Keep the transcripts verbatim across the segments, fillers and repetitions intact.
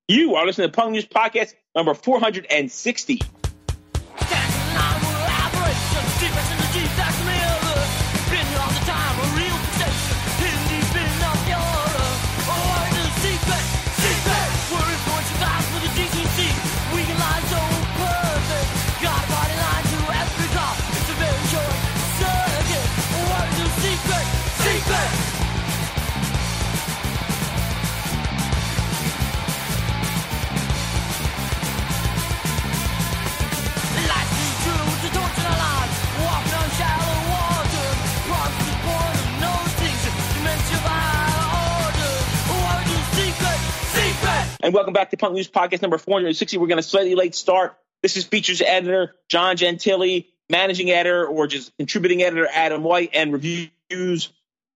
You are listening to Punk News Podcast number four hundred sixty. And welcome back to Punk News Podcast number four hundred sixty. We're going to slightly late start. This is features editor John Gentili, managing editor or just contributing editor Adam White, and reviews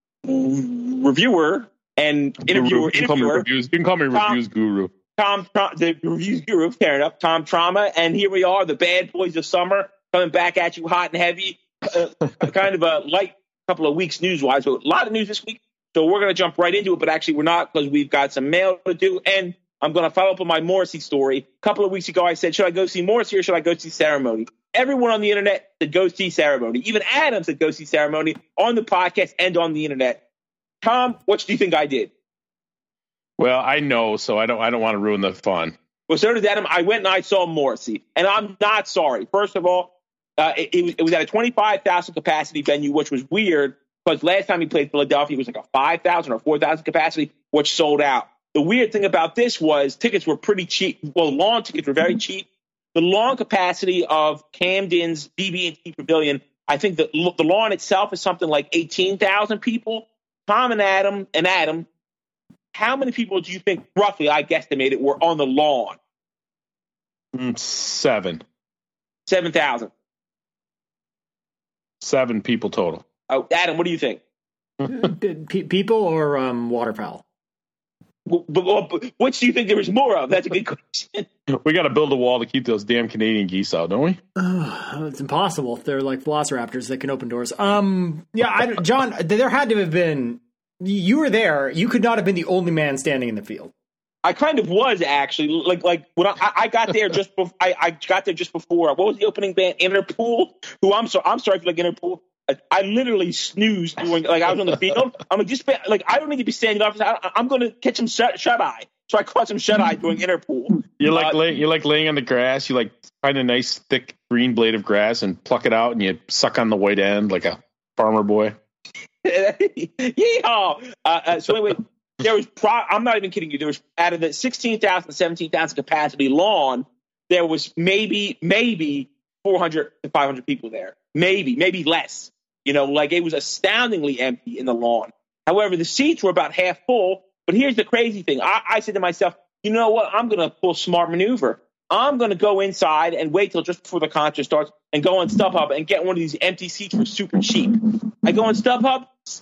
reviewer and interviewer. You can call me interviewer reviews, you can call me Tom, reviews guru. Tom, Tom, the reviews guru, fair enough. Tom Trauma, and here we are, the bad boys of summer, coming back at you hot and heavy. Uh, kind of a light couple of weeks news wise, but a lot of news this week. So we're going to jump right into it, but actually we're not, because we've got some mail to do. And I'm going to follow up on my Morrissey story. A couple of weeks ago, I said, should I go see Morrissey or should I go see Ceremony? Everyone on the internet said go see Ceremony. Even Adam said go see Ceremony on the podcast and on the internet. Tom, what do you think I did? Well, I know, so I don't I don't want to ruin the fun. Well, so did Adam. I went and I saw Morrissey, and I'm not sorry. First of all, uh, it, it, was, it was at a twenty-five thousand capacity venue, which was weird because last time he played Philadelphia, it was like a five thousand or four thousand capacity, which sold out. The weird thing about this was tickets were pretty cheap. Well, lawn tickets were very cheap. The lawn capacity of Camden's B B and T Pavilion, I think the, the lawn itself is something like eighteen thousand people. Tom and Adam, and Adam, how many people do you think, roughly, I guesstimated, were on the lawn? Mm, seven. seven thousand. Seven people total. Oh, Adam, what do you think? P- people or um, waterfowl? Which do you think there was more of? That's a good question. We got to build a wall to keep those damn Canadian geese out, don't we? Uh, it's impossible. They're like velociraptors that can open doors. Um, yeah, I, John, there had to have been. You were there. You could not have been the only man standing in the field. I kind of was actually like like when I, I got there just before. I, I got there just before. What was the opening band? Interpol. Who I'm sorry. I'm sorry if you like Interpol. I literally snoozed doing like I was on the field. I'm like, just like I don't need to be standing up. I, I'm going to catch some shut, shut eye. So I caught some shut eye doing Interpol. You like uh, lay, you like laying on the grass. You like find a nice thick green blade of grass and pluck it out, and you suck on the white end like a farmer boy. Yeehaw! Uh, uh, so anyway, there was. Pro- I'm not even kidding you. There was out of the sixteen thousand, seventeen thousand capacity lawn, there was maybe maybe four hundred to five hundred people there. Maybe maybe less. You know, like it was astoundingly empty in the lawn. However, the seats were about half full. But here's the crazy thing. I, I said to myself, you know what? I'm going to pull a smart maneuver. I'm going to go inside and wait till just before the concert starts and go on StubHub and get one of these empty seats for super cheap. I go on StubHub,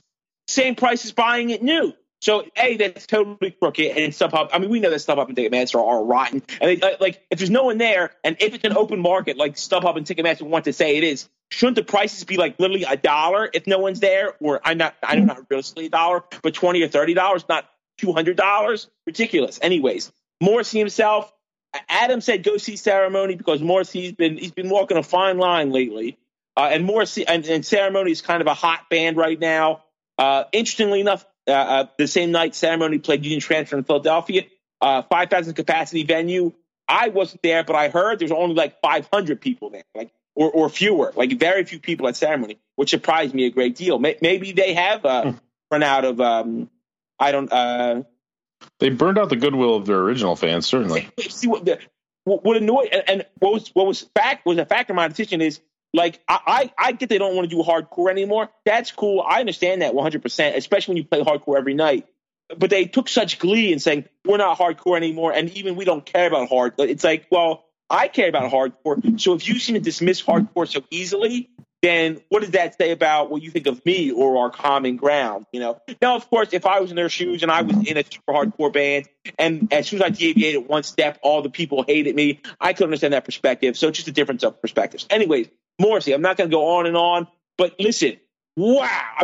same price as buying it new. So, A, that's totally crooked. And StubHub, I mean, we know that StubHub and Ticketmaster are rotten. And they, like, if there's no one there, and if it's an open market like StubHub and Ticketmaster want to say it is, shouldn't the prices be like literally a dollar if no one's there? Or I'm not, I know not realistically a dollar, but twenty or thirty dollars, not two hundred dollars. Ridiculous. Anyways, Morrissey himself, Adam said go see Ceremony because Morrissey's been he's been walking a fine line lately. Uh, and Morrissey and, and Ceremony is kind of a hot band right now. Uh, interestingly enough, uh, uh, the same night Ceremony played Union Transfer in Philadelphia, uh, five thousand capacity venue. I wasn't there, but I heard there's only like five hundred people there, like or, or fewer, like very few people at Ceremony, which surprised me a great deal. Maybe they have uh, run out of. Um, I don't. Uh, they burned out the goodwill of their original fans, certainly. See what the, what annoyed and, and what was what was fact was a factor of my decision is like I, I I get they don't want to do hardcore anymore. That's cool. I understand that one hundred percent, especially when you play hardcore every night. But they took such glee in saying we're not hardcore anymore, and even we don't care about hard. It's like, well, I care about hardcore. So if you seem to dismiss hardcore so easily, then what does that say about what you think of me or our common ground? You know. Now, of course, if I was in their shoes and I was in a super hardcore band, and as soon as I deviated one step, all the people hated me, I could understand that perspective. So it's just a difference of perspectives. Anyways, Morrissey, I'm not going to go on and on, but listen, wow. I mean,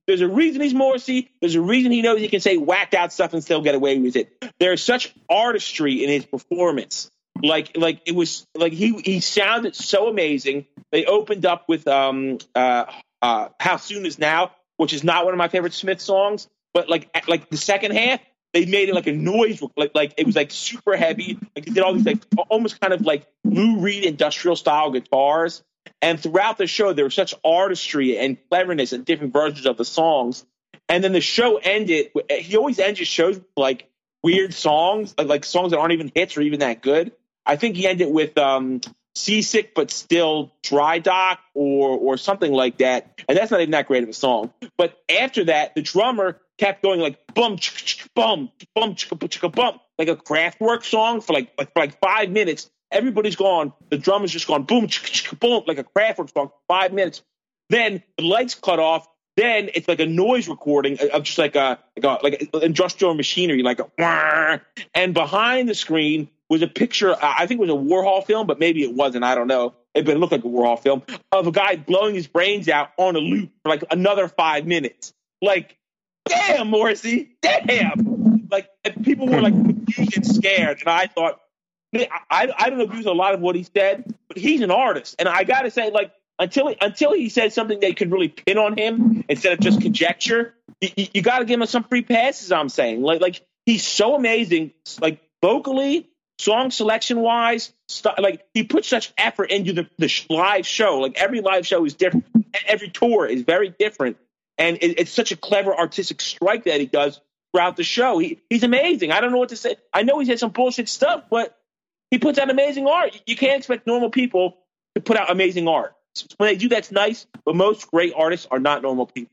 There's a reason he's Morrissey. There's a reason he knows he can say whacked out stuff and still get away with it. There's such artistry in his performance. Like, like it was like he he sounded so amazing. They opened up with um uh uh How Soon Is Now, which is not one of my favorite Smith songs, but like like the second half, they made it like a noise, like like it was like super heavy. Like they did all these like almost kind of like Lou Reed industrial style guitars. And throughout the show, there was such artistry and cleverness in different versions of the songs. And then the show ended. He always ends his shows with like weird songs, like, like songs that aren't even hits or even that good. I think he ended with um, Seasick but Still Dry Dock or or something like that. And that's not even that great of a song. But after that, the drummer kept going like bum, chicka, chicka, bum, bum, chicka, chicka, bum, like a Kraftwerk song for like, like for like five minutes. Everybody's gone. The drummer's just gone boom, chicka, chicka, boom, like a Kraftwerk song for five minutes. Then the lights cut off. Then it's like a noise recording of just like a like a like a industrial machinery, like a wah. And behind the screen was a picture. I think it was a Warhol film, but maybe it wasn't. I don't know. It but it looked like a Warhol film of a guy blowing his brains out on a loop for like another five minutes. Like, damn, Morrissey, damn. Like, and people were like confused and scared, and I thought. I, I don't abuse a lot of what he said, but he's an artist. And I got to say, like, until he, until he said something they could really pin on him instead of just conjecture, you, you got to give him some free passes, I'm saying. Like, like he's so amazing, like, vocally, song selection-wise. St- like, he puts such effort into the, the sh- live show. Like, every live show is different. Every tour is very different. And it, it's such a clever artistic strike that he does throughout the show. He, he's amazing. I don't know what to say. I know he's had some bullshit stuff, but he puts out amazing art. You can't expect normal people to put out amazing art. When they do, that's nice, but most great artists are not normal people.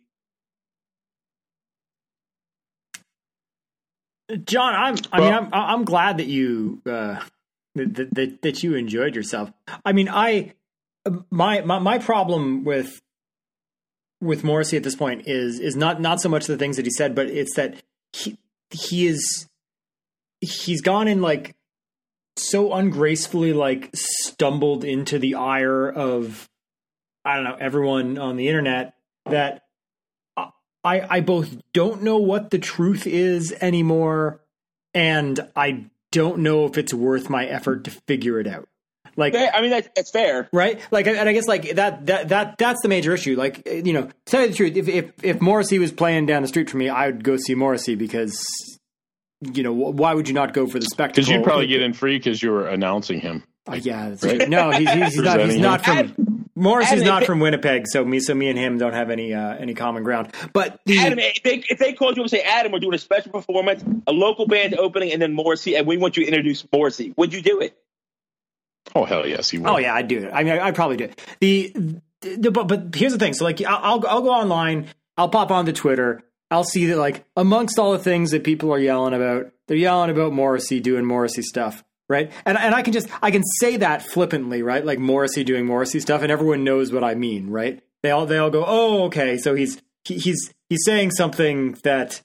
John, I'm. I mean, I'm. I'm glad that you uh, that, that that you enjoyed yourself. I mean, I my my my problem with with Morrissey at this point is is not not so much the things that he said, but it's that he he is he's gone in like. so ungracefully like stumbled into the ire of, I don't know, everyone on the internet that I, I both don't know what the truth is anymore. And I don't know if it's worth my effort to figure it out. Like, I mean, that's, that's fair. Right. Like, and I guess like that, that, that, that's the major issue. Like, you know, to tell you the truth, if, if, if Morrissey was playing down the street from me, I would go see Morrissey because, you know, why would you not go for the spectacle? Because you'd probably get in free because you were announcing him. Uh, yeah, that's right. No, he's, he's, he's not. He's not from Adam, Morrissey's Adam, not if, from Winnipeg, so me, so me and him don't have any uh, any common ground. But the, Adam, if they, if they called you and say, Adam, we're doing a special performance, a local band opening, and then Morrissey, and we want you to introduce Morrissey, would you do it? Oh hell yes, he would. Oh yeah, I'd do it. I mean, I'd probably do it. The, the but but here's the thing. So like, I'll I'll go online. I'll pop onto Twitter. I'll see that like amongst all the things that people are yelling about, they're yelling about Morrissey doing Morrissey stuff, right? And and I can just I can say that flippantly, right? Like Morrissey doing Morrissey stuff, and everyone knows what I mean, right? They all they all go, oh, okay, so he's he, he's he's saying something that,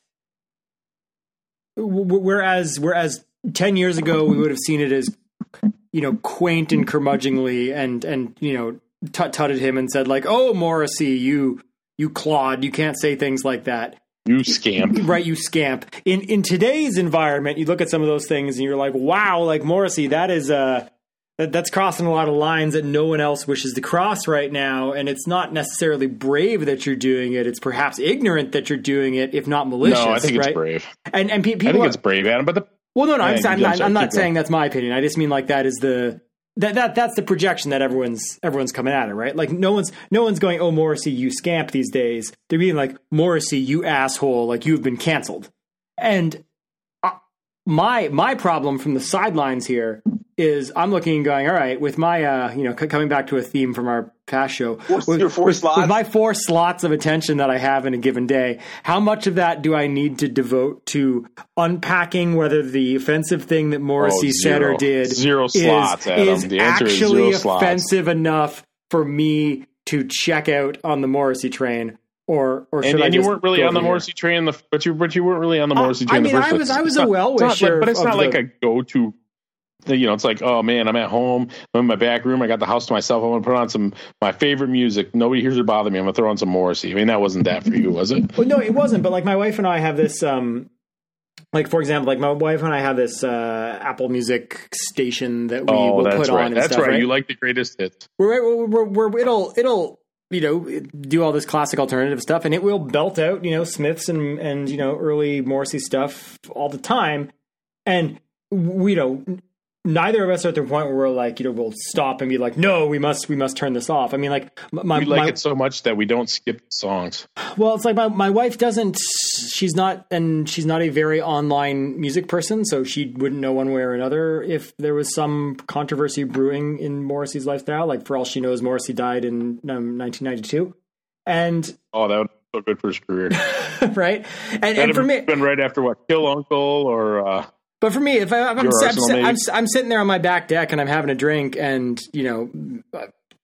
whereas whereas ten years ago we would have seen it as, you know, quaint and curmudgeonly, and and you know tut tutted him and said like, oh, Morrissey, you you clod, you can't say things like that. You scamp. Right, you scamp. In in today's environment, you look at some of those things and you're like, wow, like Morrissey, that is uh that, that's crossing a lot of lines that no one else wishes to cross right now. And it's not necessarily brave that you're doing it. It's perhaps ignorant that you're doing it, if not malicious. No, I think right? it's brave. And and pe- people I think are, it's brave, Adam. But the well, no, no, yeah, I'm, I'm, I'm, I'm not saying going. that's my opinion. I just mean like that is the that that that's the projection that everyone's everyone's coming at it, right? Like no one's no one's going, oh, Morrissey, you scamp these days. They're being like, Morrissey, you asshole, like you've been canceled. And uh, my my problem from the sidelines here is I'm looking and going, all right, with my uh, you know c- coming back to a theme from our past show, Four, with, your four with, slots. with my four slots of attention that I have in a given day, how much of that do I need to devote to unpacking whether the offensive thing that Morrissey Oh, said zero. or did Zero is, slots, Adam. is The answer is actually zero slots. offensive enough for me to check out on the Morrissey train? Or, or should And, I and you just weren't really go on the over here? Morrissey train, the, but you but you weren't really on the Morrissey I train. mean, in the first I was place. I was It's a not- well it's not wisher, like- but it's of not like the- a go to. you know, it's like, oh man, I'm at home, I'm in my back room, I got the house to myself, I want to put on some my favorite music. Nobody hears or bother me. I'm gonna throw on some Morrissey. I mean, that wasn't that for you, was it? Well, no, it wasn't. But like my wife and I have this, um, like for example, like my wife and I have this uh, Apple Music station that we oh, will that's put right. on. And That's stuff, right. right. You like the greatest hits. We're, we're, we're, we're it'll it'll. you know, do all this classic alternative stuff, and it will belt out, you know, Smiths and, and, you know, early Morrissey stuff all the time. And we, you know, neither of us are at the point where we're like, you know, we'll stop and be like, no, we must, we must turn this off. I mean, like my, we like my, it so much that we don't skip songs. Well, it's like my, my wife doesn't, she's not, and she's not a very online music person. So she wouldn't know one way or another if there was some controversy brewing in Morrissey's lifestyle. Like for all she knows, Morrissey died in um, nineteen ninety-two. And oh, that would be so good for his career. Right. And, and for me, been right after what, Kill Uncle or, uh, but for me, if, I, if I'm, I'm, Arsenal, I'm, I'm sitting there on my back deck and I'm having a drink and, you know, uh,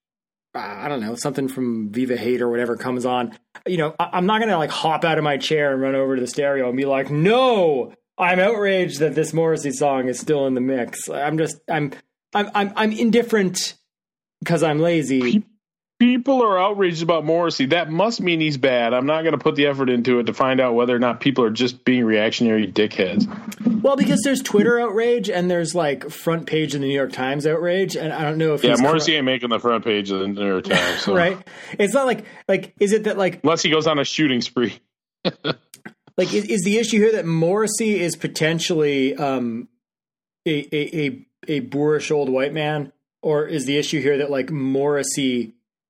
I don't know, something from Viva Hate or whatever comes on, you know, I, I'm not going to like hop out of my chair and run over to the stereo and be like, no, I'm outraged that this Morrissey song is still in the mix. I'm just, I'm, I'm, I'm, I'm indifferent because I'm lazy. People are outraged about Morrissey. That must mean he's bad. I'm not going to put the effort into it to find out whether or not people are just being reactionary dickheads. Well, because there's Twitter outrage and there's like front page of the New York Times outrage, and I don't know if yeah, he's Morrissey cor- ain't making the front page of the New York Times, so. Right? It's not like like is it that like unless he goes on a shooting spree. Like is, is the issue here that Morrissey is potentially um, a, a a a boorish old white man, or is the issue here that like Morrissey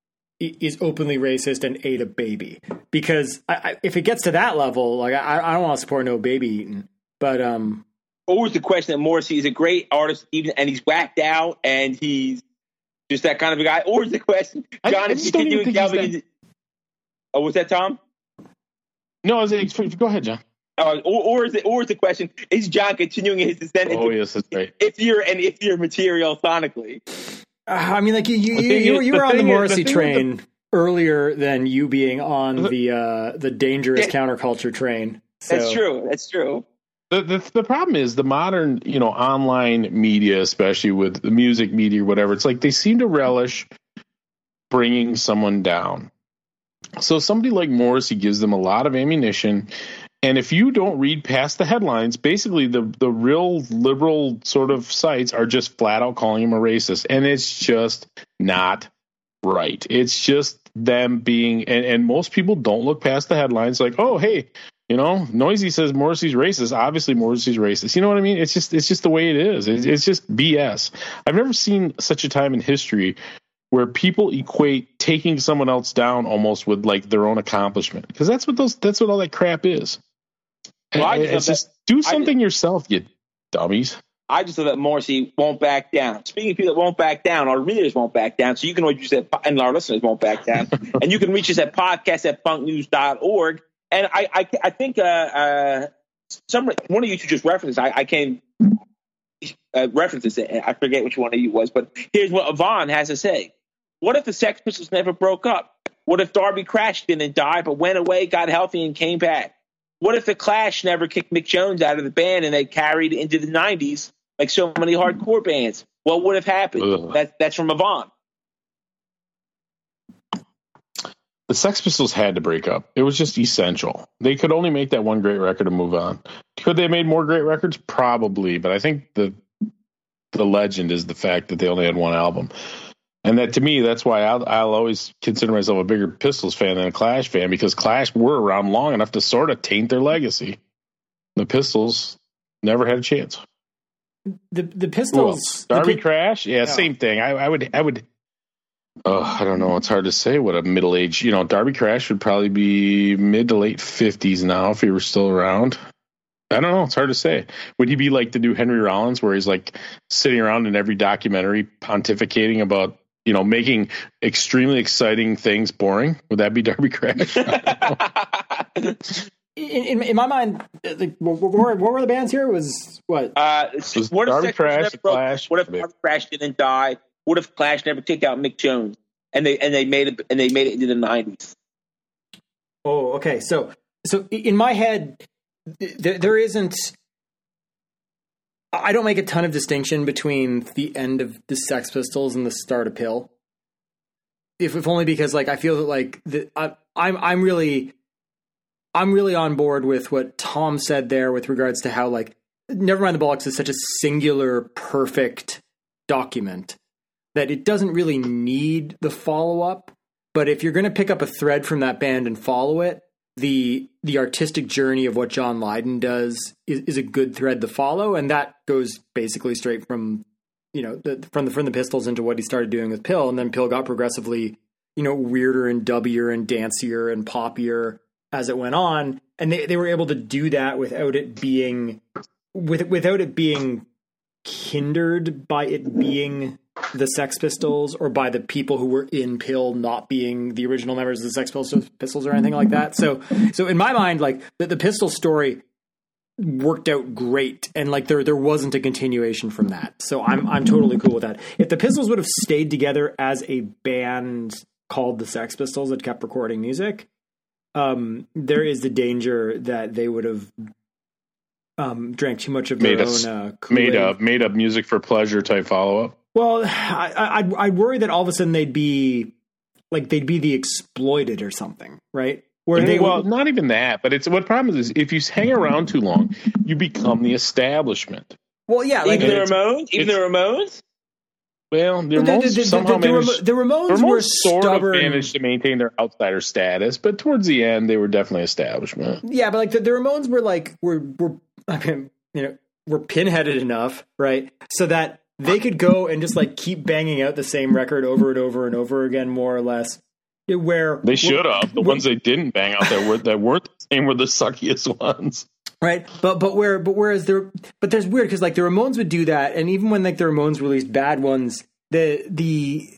is openly racist and ate a baby? Because I, I, if it gets to that level, like I, I don't want to support no baby eating. But um, always the question that Morrissey is a great artist, even and he's whacked out and he's just that kind of a guy. Or is the question, John, is he continuing Calvin? Oh, was that Tom? No, is it, go ahead, John. Uh, or, or is it? Or is the question, is John continuing his descent? Oh, yes, that's right. If you're and if you're material sonically. Uh, I mean, like you, you, you, you, you were on the Morrissey the train the, earlier than you being on the uh, the dangerous yeah, counterculture train. So. That's true. That's true. The, the the problem is the modern, you know, online media, especially with the music media or whatever. It's like they seem to relish bringing someone down. So somebody like Morrissey gives them a lot of ammunition. And if you don't read past the headlines, basically the, the real liberal sort of sites are just flat out calling him a racist. And it's just not right. It's just them being, and, and most people don't look past the headlines like, oh, hey, you know, Noisy says Morrissey's racist. Obviously Morrissey's racist. You know what I mean? It's just, it's just the way it is. It's, it's just B S. I've never seen such a time in history where people equate taking someone else down almost with like their own accomplishment. Because that's what those, that's what all that crap is. Well, I just it's just that, do something just, yourself, you dummies. I just thought that Morrissey won't back down. Speaking of people that won't back down, our readers won't back down. So you can always use that, and our listeners won't back down. And you can reach us at podcast at funk news dot org. And I, I, I think uh, uh, some one of you two just referenced. I, I can't uh, reference it. I forget which one of you was, but here's what Yvonne has to say. What if the Sex Pistols never broke up? What if Darby Crash didn't die, but went away, got healthy, and came back? What if the Clash never kicked Mick Jones out of the band and they carried into the nineties like so many hardcore bands? What would have happened? That, that's from Yvonne. The Sex Pistols had to break up. It was just essential. They could only make that one great record and move on. Could they have made more great records? Probably, but I think the the legend is the fact that they only had one album. And that, to me, that's why I'll, I'll always consider myself a bigger Pistols fan than a Clash fan, because Clash were around long enough to sort of taint their legacy. The Pistols never had a chance. The the Pistols, Darby the, Crash, yeah, yeah, same thing. I, I would, I would. Oh, I don't know. It's hard to say what a middle age. You know, Darby Crash would probably be mid to late fifties now if he were still around. I don't know. It's hard to say. Would he be like the new Henry Rollins, where he's like sitting around in every documentary pontificating about, you know, making extremely exciting things boring? Would that be Darby Crash? in, in, in my mind, like, what, what were the bands here? It was what? Uh, was what Darby if Crash, broke, Clash? What if Darby Crash didn't die? What if Clash never kicked out Mick Jones and they and they made it and they made it into the nineties? Oh, okay. So, so in my head, there, there isn't. I don't make a ton of distinction between the end of the Sex Pistols and the start of Pill. If, if only because like I feel that like the, I, I'm I'm really I'm really on board with what Tom said there with regards to how like Nevermind the Bollocks is such a singular, perfect document that it doesn't really need the follow up. But if you're going to pick up a thread from that band and follow it, the the artistic journey of what John Lydon does is, is a good thread to follow, and that goes basically straight from you know the, from the from the Pistols into what he started doing with Pill, and then Pill got progressively you know weirder and dubbier and dancier and poppier as it went on, and they they were able to do that without it being with without it being hindered by it being the Sex Pistols or by the people who were in Pill not being the original members of the Sex Pistols, Pistols or anything like that. So, so in my mind, like the, the Pistol story worked out great, and like there there wasn't a continuation from that. So I'm I'm totally cool with that. If the Pistols would have stayed together as a band called the Sex Pistols that kept recording music, um, there is the danger that they would have um, drank too much of their made own us, uh, made up made up music for pleasure type follow up. Well, I, I'd, I'd worry that all of a sudden they'd be like they'd be the Exploited or something, right? Where they well, not even that, but it's what problem is if you hang around too long, you become the establishment. Well, yeah, like even the Ramones, even the Ramones. Well, the the, Ramones the, the, somehow the, the, managed, the Ramones, Ramones were sort stubborn. of managed to maintain their outsider status, but towards the end, they were definitely establishment. Yeah, but like the, the Ramones were like were were I mean, you know were pinheaded enough, right, so that they could go and just like keep banging out the same record over and over and over again, more or less. Where they should have the ones they didn't bang out that were that weren't the same were the suckiest ones, right? But but where but whereas there but there's weird because like the Ramones would do that, and even when like the Ramones released bad ones, the the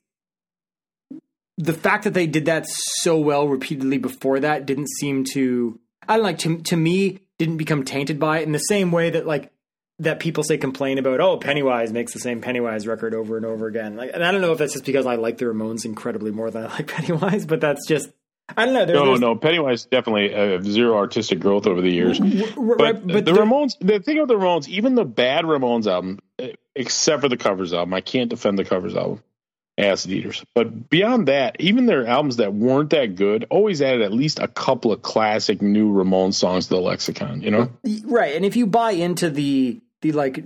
the fact that they did that so well repeatedly before that didn't seem to I don't like to to me didn't become tainted by it in the same way that like. That people say complain about, oh, Pennywise makes the same Pennywise record over and over again. Like, and I don't know if that's just because I like the Ramones incredibly more than I like Pennywise, but that's just, I don't know. There's, no, there's, no, Pennywise definitely uh, zero artistic growth over the years. Right, but, but the Ramones, the thing with the Ramones, even the bad Ramones album, except for the covers album, I can't defend the covers album, Acid Eaters. But beyond that, even their albums that weren't that good always added at least a couple of classic new Ramones songs to the lexicon, you know? Right, and if you buy into the, the like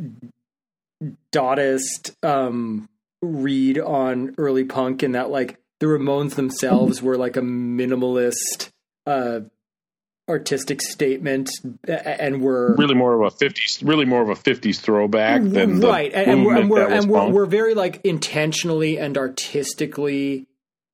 Dadaist um, read on early punk and that like the Ramones themselves were like a minimalist uh, artistic statement and were really more of a fifties, really more of a fifties throwback than right. The and, and we're and we're, and we're, punk. we're very like intentionally and artistically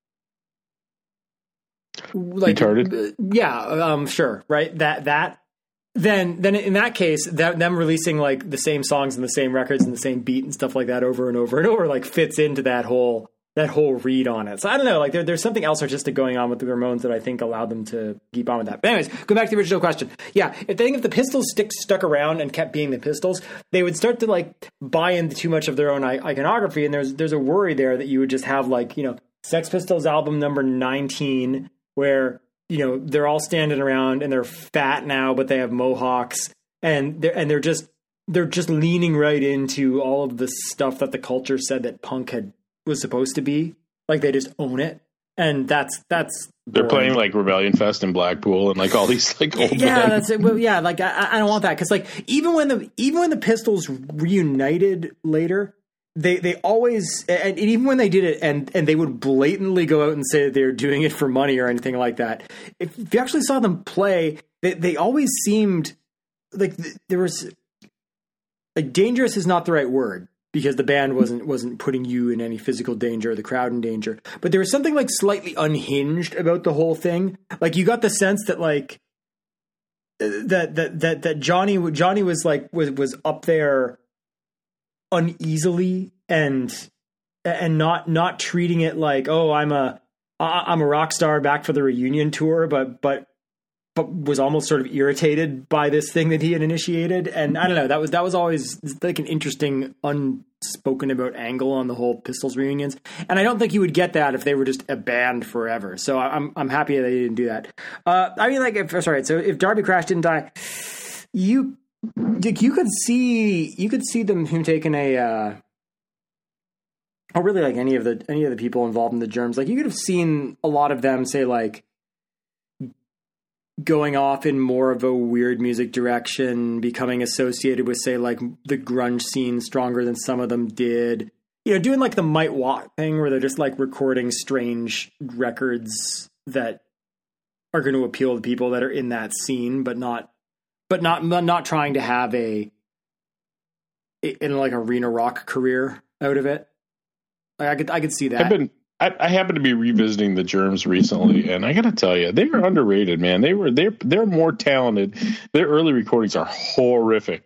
like retarded. Yeah, um, sure, right. That that. Then, then in that case, that, them releasing like the same songs and the same records and the same beat and stuff like that over and over and over, like fits into that whole that whole read on it. So I don't know, like there, there's something else artistic going on with the Ramones that I think allowed them to keep on with that. But anyways, go back to the original question. Yeah, if they think if the Pistols stick stuck around and kept being the Pistols, they would start to like buy into too much of their own iconography, and there's there's a worry there that you would just have like you know Sex Pistols album number nineteen where. You know, they're all standing around and they're fat now, but they have mohawks and they're, and they're just, they're just leaning right into all of the stuff that the culture said that punk had was supposed to be. Like they just own it. And that's, that's, they're boring. playing like Rebellion Fest in Blackpool and like all these like old yeah, bands. that's it. Well, yeah. Like I, I don't want that. Cause like even when the, even when the Pistols reunited later, They they always and, and even when they did it and, and they would blatantly go out and say that they were doing it for money or anything like that. If, if you actually saw them play, they, they always seemed like there was like dangerous is not the right word because the band wasn't wasn't putting you in any physical danger or the crowd in danger. But there was something like slightly unhinged about the whole thing. Like you got the sense that like that that that that Johnny Johnny was like was was up there. Uneasily and and not not treating it like oh I'm a I'm a rock star back for the reunion tour but but but was almost sort of irritated by this thing that he had initiated and I don't know that was that was always like an interesting unspoken about angle on the whole Pistols reunions and I don't think you would get that if they were just a band forever so I'm I'm happy that they didn't do that. Uh, I mean like if sorry so if Darby Crash didn't die you Dick, you could see you could see them him taking a. Uh, or really, like any of the any of the people involved in the Germs, like you could have seen a lot of them say like going off in more of a weird music direction, becoming associated with say like the grunge scene stronger than some of them did. You know, doing like the Might Watt thing where they're just like recording strange records that are going to appeal to people that are in that scene, but not, but not, not trying to have a, in like arena rock career out of it. Like I could, I could see that. I've been, I, I happen to be revisiting the Germs recently, and I got to tell you, they were underrated, man. They were, they're, they're more talented. Their early recordings are horrific.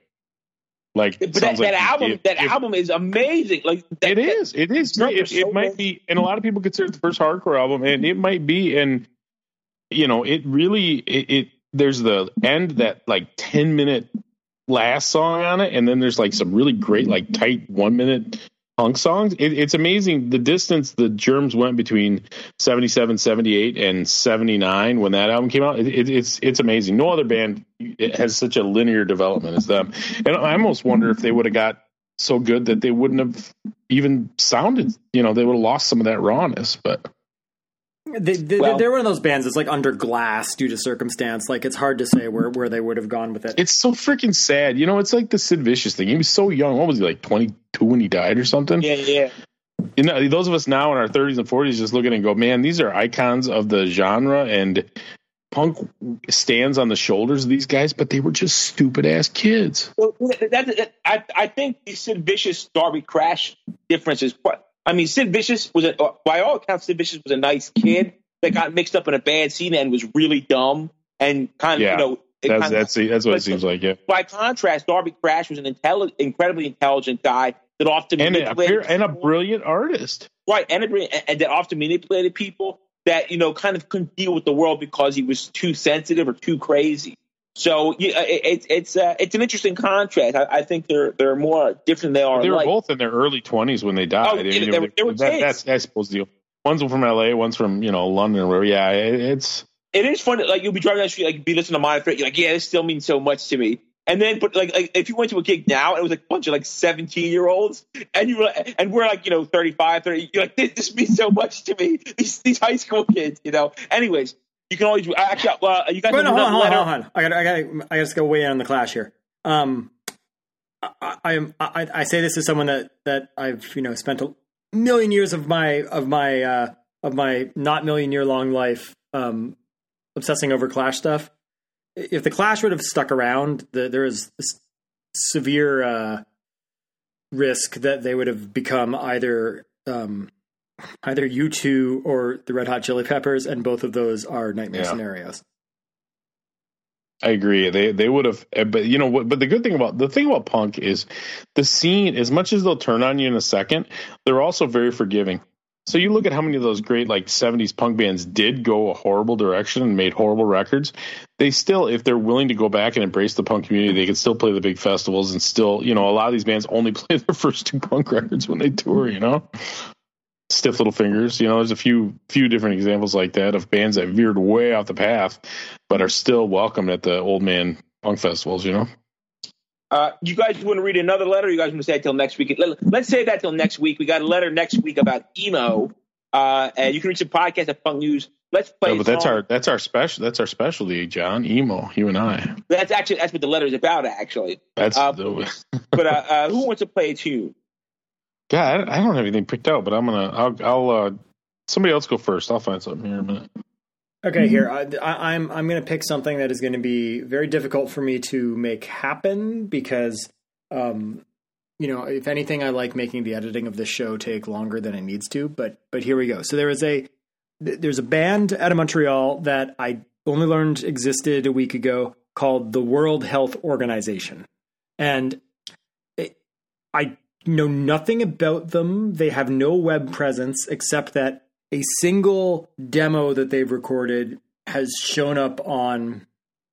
Like, but that, like that album, if, that if, album is amazing. Like that, it is, it is. It, it, it might be, and a lot of people consider it the first hardcore album, and it might be. And you know, it really, it, it there's the end, that like ten minute last song on it, and then there's like some really great, like tight one minute punk songs. It, it's amazing the distance the Germs went between seventy-seven, seventy-eight, and seventy-nine when that album came out. It, it, it's it's amazing. No other band has such a linear development as them. And I almost wonder if they would have got so good that they wouldn't have even sounded, you know, they would have lost some of that rawness. But they, they, well, they're one of those bands that's like under glass due to circumstance. Like it's hard to say where, where they would have gone with it. It's so freaking sad. You know, it's like the Sid Vicious thing. He was so young. What was he, like twenty-two when he died or something? Yeah, yeah. You know, those of us now in our thirties and forties just look at it and go, man, these are icons of the genre, and punk stands on the shoulders of these guys, but they were just stupid ass kids. Well, that, that, I, I think the Sid Vicious Darby Crash difference is quite. I mean, Sid Vicious was a, by all accounts, Sid Vicious was a nice kid that got mixed up in a bad scene and was really dumb and kind of, yeah, you know, that's kind that's, of, that's what it seems like. Yeah. By contrast, Darby Crash was an intelligent, incredibly intelligent guy that often and manipulated a, and a brilliant artist, right? And, a, and that often manipulated people that, you know, kind of couldn't deal with the world because he was too sensitive or too crazy. So yeah, it, it, it's uh, it's an interesting contrast. I, I think they're they're more different than they are. They were alike. both in their early twenties when they died. Oh, I mean, they, they, were, they were that, that's I suppose the one's from L A, one's from, you know, London or wherever. Yeah, it, it's it is funny. Like you'll be driving down the street, like be listening to Minor Threat, you're like, yeah, this still means so much to me. And then, but like, like if you went to a gig now and it was like a bunch of like seventeen year olds, and you were, and we're like, you know, thirty-five, thirty, you're like, this, this means so much to me. These these high school kids, you know. Anyways. You can always actually. Uh, you guys. Wait, no, hold on, hold on, letter. hold on. I got. I got. I just go way in on the Clash here. Um, I, I am. I, I say this as someone that that I've you know spent a million years of my of my uh, of my not million year long life um, obsessing over Clash stuff. If the Clash would have stuck around, the, there is severe uh, risk that they would have become either. Um, Either U two or the Red Hot Chili Peppers, and both of those are nightmare yeah. scenarios. I agree. They they would have, but you know what? But the good thing about the thing about punk is the scene. As much as they'll turn on you in a second, they're also very forgiving. So you look at how many of those great like seventies punk bands did go a horrible direction and made horrible records. They still, if they're willing to go back and embrace the punk community, they can still play the big festivals and still, you know, a lot of these bands only play their first two punk records when they tour. You know. Stiff Little Fingers, you know, there's a few few different examples like that of bands that veered way off the path, but are still welcomed at the old man punk festivals, you know. Uh, you guys want to read another letter? Or you guys want to say it till next week? Let, let's say that till next week. We got a letter next week about emo, uh, and you can reach the podcast at Punk News. Let's play. No, but that's our that's our special that's our specialty, John. Emo, you and I. That's actually that's what the letter is about, actually. That's. Uh, the... but uh, uh, who wants to play a tune? Yeah, I don't have anything picked out, but I'm gonna. I'll. I'll uh, somebody else go first. I'll find something here in a minute. Okay, here I, I, I'm. I'm gonna pick something that is going to be very difficult for me to make happen because, um, you know, if anything, I like making the editing of this show take longer than it needs to. But but here we go. So there is a there's a band out of Montreal that I only learned existed a week ago called the World Health Organization, and it, I. know nothing about them. They have no web presence except that a single demo that they've recorded has shown up on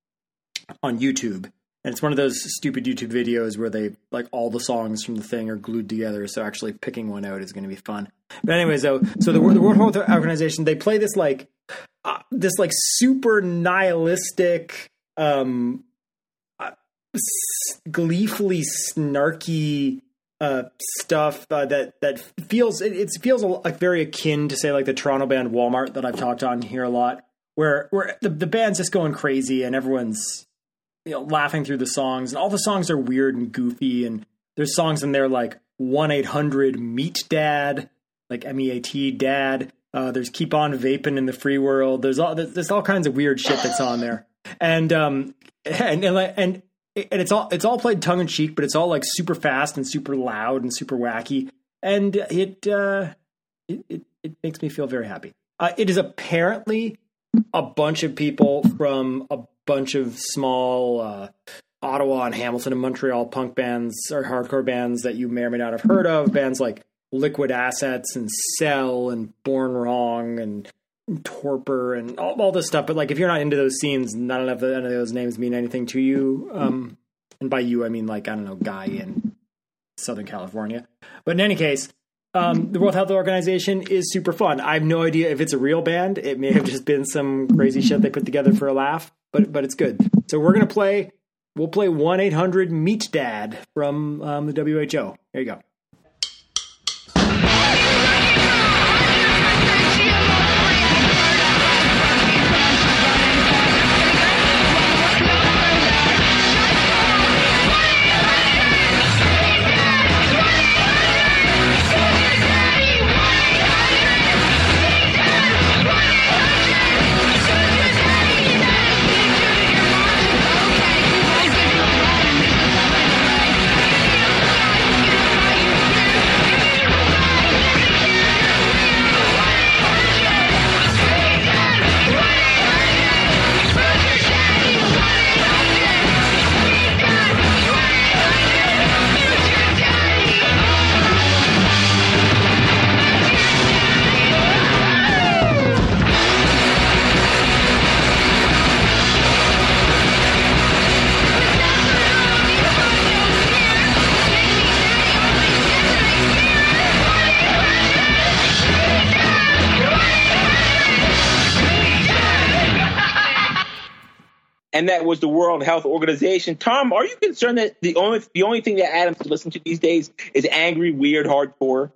on YouTube. And it's one of those stupid YouTube videos where they like all the songs from the thing are glued together. So actually picking one out is going to be fun. But anyways, though, so the, the World Health Organization, they play this like uh, this like super nihilistic, um, s- gleefully snarky uh, stuff uh, that that feels it, it feels like very akin to, say, like the Toronto band Walmart that I've talked on here a lot, where where the, the band's just going crazy and everyone's, you know, laughing through the songs, and all the songs are weird and goofy, and there's songs in there like one eight hundred meet dad, like M E A T dad. Uh, there's Keep On Vaping in the Free World. There's all there's all kinds of weird shit that's on there, and um and and and, and it's all it's all played tongue in cheek, but it's all like super fast and super loud and super wacky, and it uh, it, it it makes me feel very happy. Uh, it is apparently a bunch of people from a bunch of small uh, Ottawa and Hamilton and Montreal punk bands or hardcore bands that you may or may not have heard of. Bands like Liquid Assets and Cell and Born Wrong and Torpor and all, all this stuff. But like, if you're not into those scenes, none of, the, none of those names mean anything to you. Um, and by you, I mean like, I don't know, guy in Southern California. But in any case, um, the World Health Organization is super fun. I have no idea if it's a real band. It may have just been some crazy shit they put together for a laugh, but but it's good. So we're going to play, we'll play one eight hundred meet dad from um, the W H O. There you go. And that was the World Health Organization. Tom, are you concerned that the only the only thing that Adams listens to these days is angry, weird, hardcore?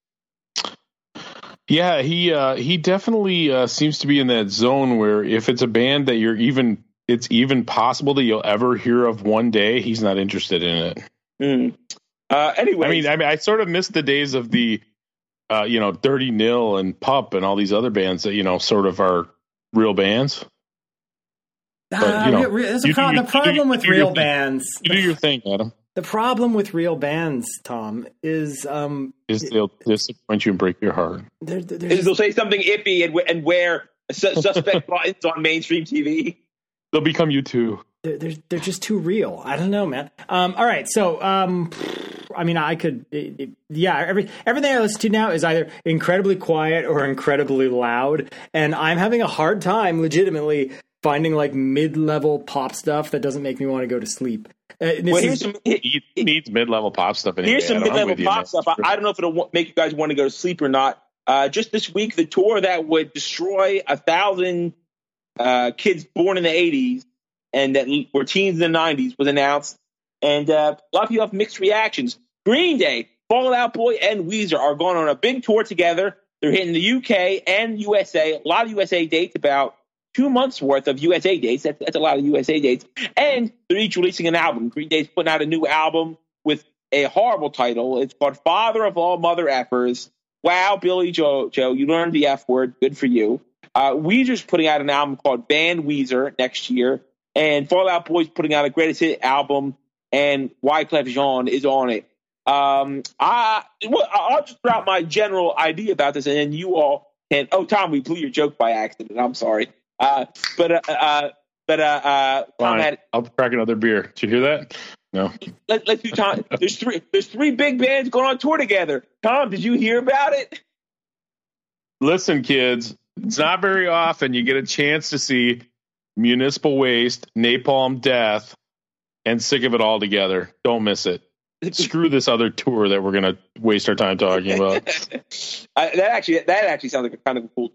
Yeah, he uh, he definitely uh, seems to be in that zone where if it's a band that you're even it's even possible that you'll ever hear of one day, he's not interested in it. Mm. Uh, anyway, I mean, I mean, I sort of miss the days of the, uh, you know, Dirty Nil and Pup and all these other bands that, you know, sort of are real bands. But, you know, uh, there's a pro- your, the problem do, with real thing. bands. You do your thing, Adam. The problem with real bands, Tom, is um, is they'll disappoint you and break your heart. They're, they're just, they'll say something ippy and, and wear su- suspect buttons on mainstream T V. They'll become you too. They're, they're they're just too real. I don't know, man. Um, all right, so um, I mean, I could, it, it, yeah. Every everything I listen to now is either incredibly quiet or incredibly loud, and I'm having a hard time, legitimately, finding like mid-level pop stuff that doesn't make me want to go to sleep. Uh, well, here's some, he needs mid-level pop stuff. Anyway. Here's some mid-level pop stuff. I, I don't know if it'll make you guys want to go to sleep or not. Uh, just this week, the tour that would destroy a thousand uh, kids born in the eighties and that were teens in the nineties was announced. And uh, a lot of people have mixed reactions. Green Day, Fall Out Boy, and Weezer are going on a big tour together. They're hitting the U K and U S A. A lot of U S A dates, about two months worth of U S A dates. That's, that's a lot of U S A dates. And they're each releasing an album. Green Day's putting out a new album with a horrible title. It's called Father of All Mother Effers. Wow, Billy Joe, Joe, you learned the F word. Good for you. Uh, Weezer's putting out an album called Band Weezer next year. And Fall Out Boy's putting out a greatest hit album. And Wyclef Jean is on it. Um, I, well, I'll just throw out my general idea about this, and then you all can. Oh, Tom, we blew your joke by accident. I'm sorry. Uh, but uh, uh, but uh, uh, Tom had, I'll crack another beer. Did you hear that? No. Let, let's do Tom. There's three. There's three big bands going on tour together. Tom, did you hear about it? Listen, kids, it's not very often you get a chance to see Municipal Waste, Napalm Death, and Sick of It All together. Don't miss it. Screw this other tour that we're going to waste our time talking about. uh, that actually that actually sounds like a kind of a cool tour.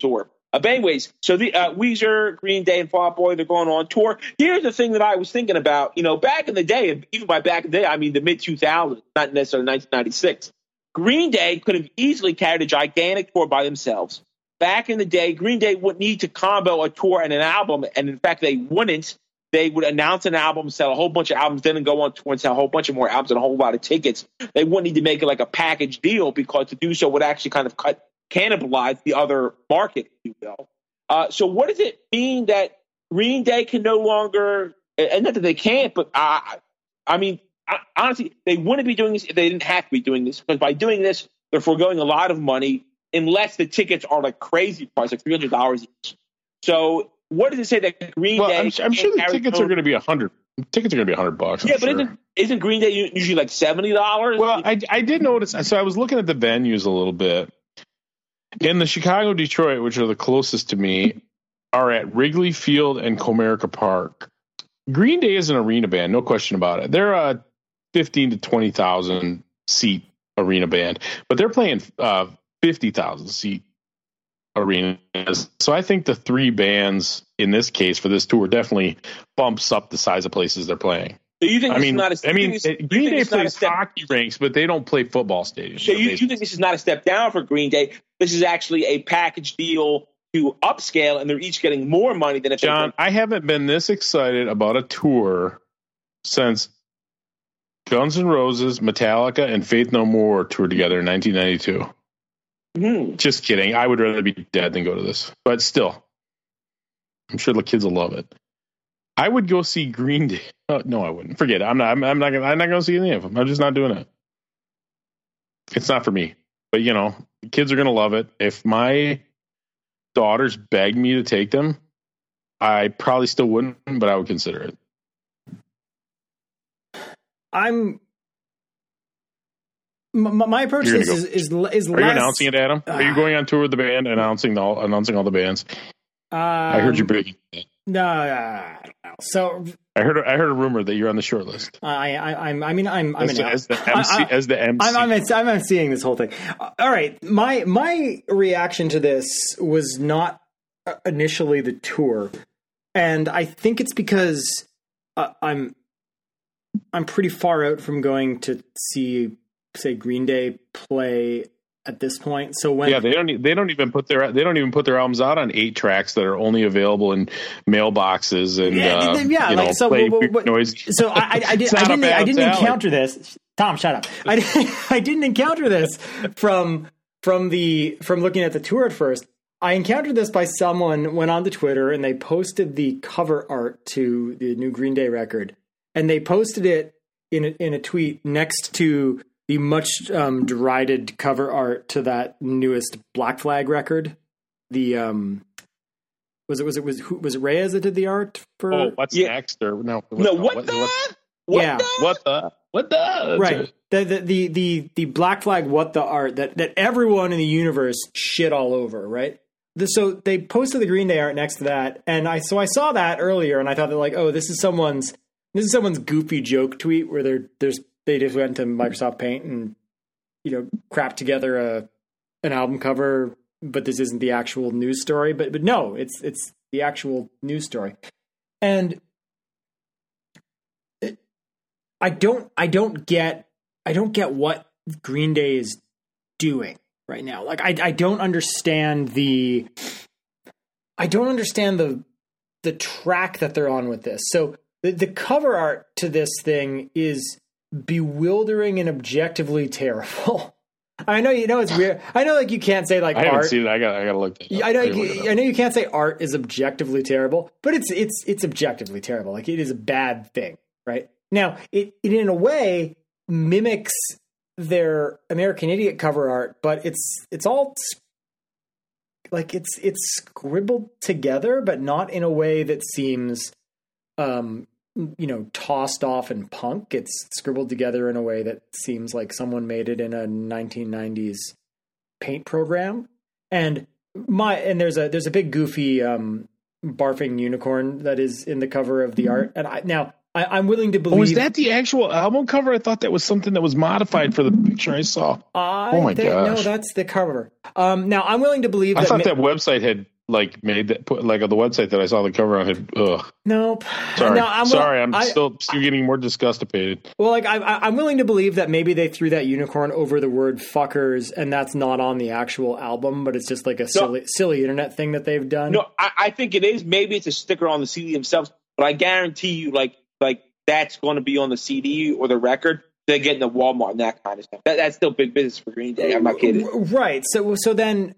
Uh, but anyways, so the uh, Weezer, Green Day, and Fall Out Boy, they're going on tour. Here's the thing that I was thinking about. You know, back in the day, even by back in the day, I mean the mid two thousands, not necessarily nineteen ninety-six, Green Day could have easily carried a gigantic tour by themselves. Back in the day, Green Day wouldn't need to combo a tour and an album, and in fact, they wouldn't. They would announce an album, sell a whole bunch of albums, then go on tour and sell a whole bunch of more albums and a whole lot of tickets. They wouldn't need to make it like a package deal because to do so would actually kind of cut cannibalize the other market, if you will. Uh, so what does it mean that Green Day can no longer, and not that they can't, but I, I mean, I, honestly, they wouldn't be doing this if they didn't have to be doing this, because by doing this, they're foregoing a lot of money unless the tickets are like crazy price, like three hundred dollars each. So what does it say that Green well, Day? I'm, I'm sure the tickets home? are going to be a hundred. Tickets are going to be a hundred bucks. Yeah, I'm but sure. isn't isn't Green Day usually like seventy dollars? Well, I I did notice. So I was looking at the venues a little bit. In the Chicago, Detroit, which are the closest to me, are at Wrigley Field and Comerica Park. Green Day is an arena band, no question about it. They're a fifteen to twenty thousand seat arena band, but they're playing uh, fifty thousand seat arenas. So I think the three bands in this case for this tour definitely bumps up the size of places they're playing. So you think I mean, not a, I mean, Green Day plays step, hockey rinks, but they don't play football stadiums. So you, you think this is not a step down for Green Day? This is actually a package deal to upscale, and they're each getting more money than if John, I haven't been this excited about a tour since Guns N' Roses, Metallica, and Faith No More toured together in nineteen ninety-two. Mm-hmm. Just kidding. I would rather be dead than go to this. But still, I'm sure the kids will love it. I would go see Green Day. Oh, no, I wouldn't. Forget it. I'm not. I'm, I'm not. Gonna, I'm not going to see any of them. I'm just not doing it. It's not for me. But you know, the kids are going to love it. If my daughters begged me to take them, I probably still wouldn't, but I would consider it. I'm. My, my approach to this is, is is less. Are you announcing it, Adam? Are you going on tour with the band, announcing the announcing all the bands? Um, I heard you breaking. No, I don't know. So I heard. I heard a rumor that you're on the short list. I, I, I'm. I mean, I'm. I'm as, an, as the M C. I, I, as the M C. I'm. I'm, I'm, I'm seeing this whole thing. All right. My my reaction to this was not initially the tour, and I think it's because uh, I'm. I'm pretty far out from going to see, say, Green Day play at this point. So when yeah, they don't they don't even put their they don't even put their albums out on eight tracks that are only available in mailboxes and yeah, uh, yeah you like know, so. play But, but, noise. So I, I, I, did, I didn't I didn't encounter this. Tom, shut up. I I didn't encounter this from from the from looking at the tour at first. I encountered this by someone went on to Twitter and they posted the cover art to the new Green Day record, and they posted it in a, in a tweet next to the much um, derided cover art to that newest Black Flag record. The um, was it was it was who was it Reyes that did the art for? Oh, what's yeah. next? Or no, what, no, what, what the? What, what yeah, the? what the? What the? Right. The, the the the the Black Flag what the art that that everyone in the universe shit all over. Right. The, so they posted the Green Day art next to that, and I so I saw that earlier, and I thought that like, oh, this is someone's this is someone's goofy joke tweet where they're there's they just went to Microsoft Paint and you know crap together a an album cover, but this isn't the actual news story. But but no, it's it's the actual news story, and it, I don't I don't get I don't get what Green Day is doing right now. Like I I don't understand the I don't understand the the track that they're on with this. So the the cover art to this thing is bewildering and objectively terrible. I know you know it's weird. I know like you can't say like I haven't art. seen it. I got I got to look at it. I know you, I know you can't say art is objectively terrible, but it's it's it's objectively terrible. Like it is a bad thing, right? Now, it, it in a way mimics their American Idiot cover art, but it's it's all like it's it's scribbled together, but not in a way that seems um you know, tossed off in punk. It's scribbled together in a way that seems like someone made it in a nineteen nineties paint program. And my and there's a there's a big goofy um, barfing unicorn that is in the cover of the art. And I, now I, I'm willing to believe. Oh, was that the actual album cover? I thought that was something that was modified for the picture I saw. I oh my think, gosh! No, that's the cover. Um, now I'm willing to believe. I that thought ma- that website had like made that put like on the website that I saw the cover on it. Ugh. Nope. Sorry, no, I'm, sorry. I'm I, still still getting more disgustipated. Well, like I, I'm willing to believe that maybe they threw that unicorn over the word "fuckers," and that's not on the actual album, but it's just like a silly, no, silly internet thing that they've done. No, I, I think it is. Maybe it's a sticker on the C D themselves, but I guarantee you, like, like that's going to be on the C D or the record. They're getting the Walmart and that kind of stuff. That, that's still big business for Green Day. I'm not kidding. Right. So, so then.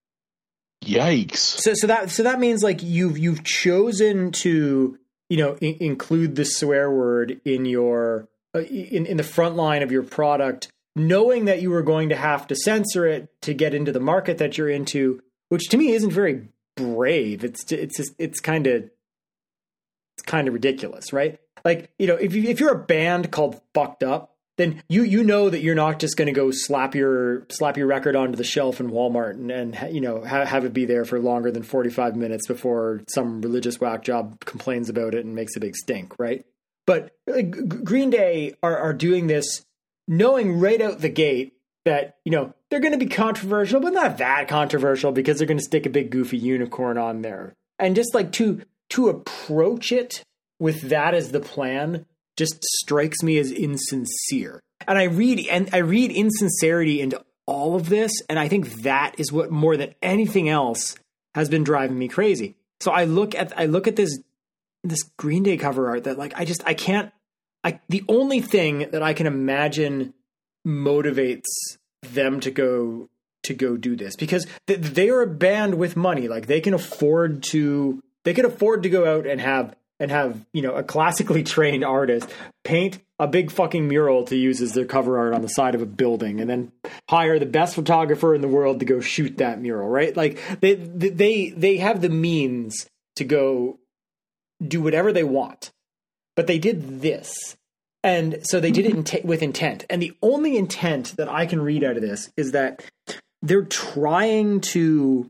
Yikes. So so that so that means like you've you've chosen to, you know, I- include the swear word in your uh, in in the front line of your product, knowing that you were going to have to censor it to get into the market that you're into, which to me isn't very brave. It's it's just, it's kind of it's kind of ridiculous, right? Like, you know, if you if you're a band called Fucked Up, then you you know that you're not just going to go slap your slap your record onto the shelf in Walmart and, and you know ha- have it be there for longer than forty-five minutes before some religious whack job complains about it and makes a big stink, right? But like, G- Green Day are, are doing this knowing right out the gate that, you know, they're going to be controversial, but not that controversial because they're going to stick a big goofy unicorn on there. And just like to to approach it with that as the plan just strikes me as insincere. And I read and I read insincerity into all of this, and I think that is what more than anything else has been driving me crazy. So I look at I look at this this Green Day cover art that like I just I can't I the only thing that I can imagine motivates them to go to go do this, because th- they are a band with money. Like they can afford to they can afford to go out and have and have, you know, a classically trained artist paint a big fucking mural to use as their cover art on the side of a building, and then hire the best photographer in the world to go shoot that mural, right? Like they they they have the means to go do whatever they want, but they did this. And so they did it in t- with intent. And the only intent that I can read out of this is that they're trying to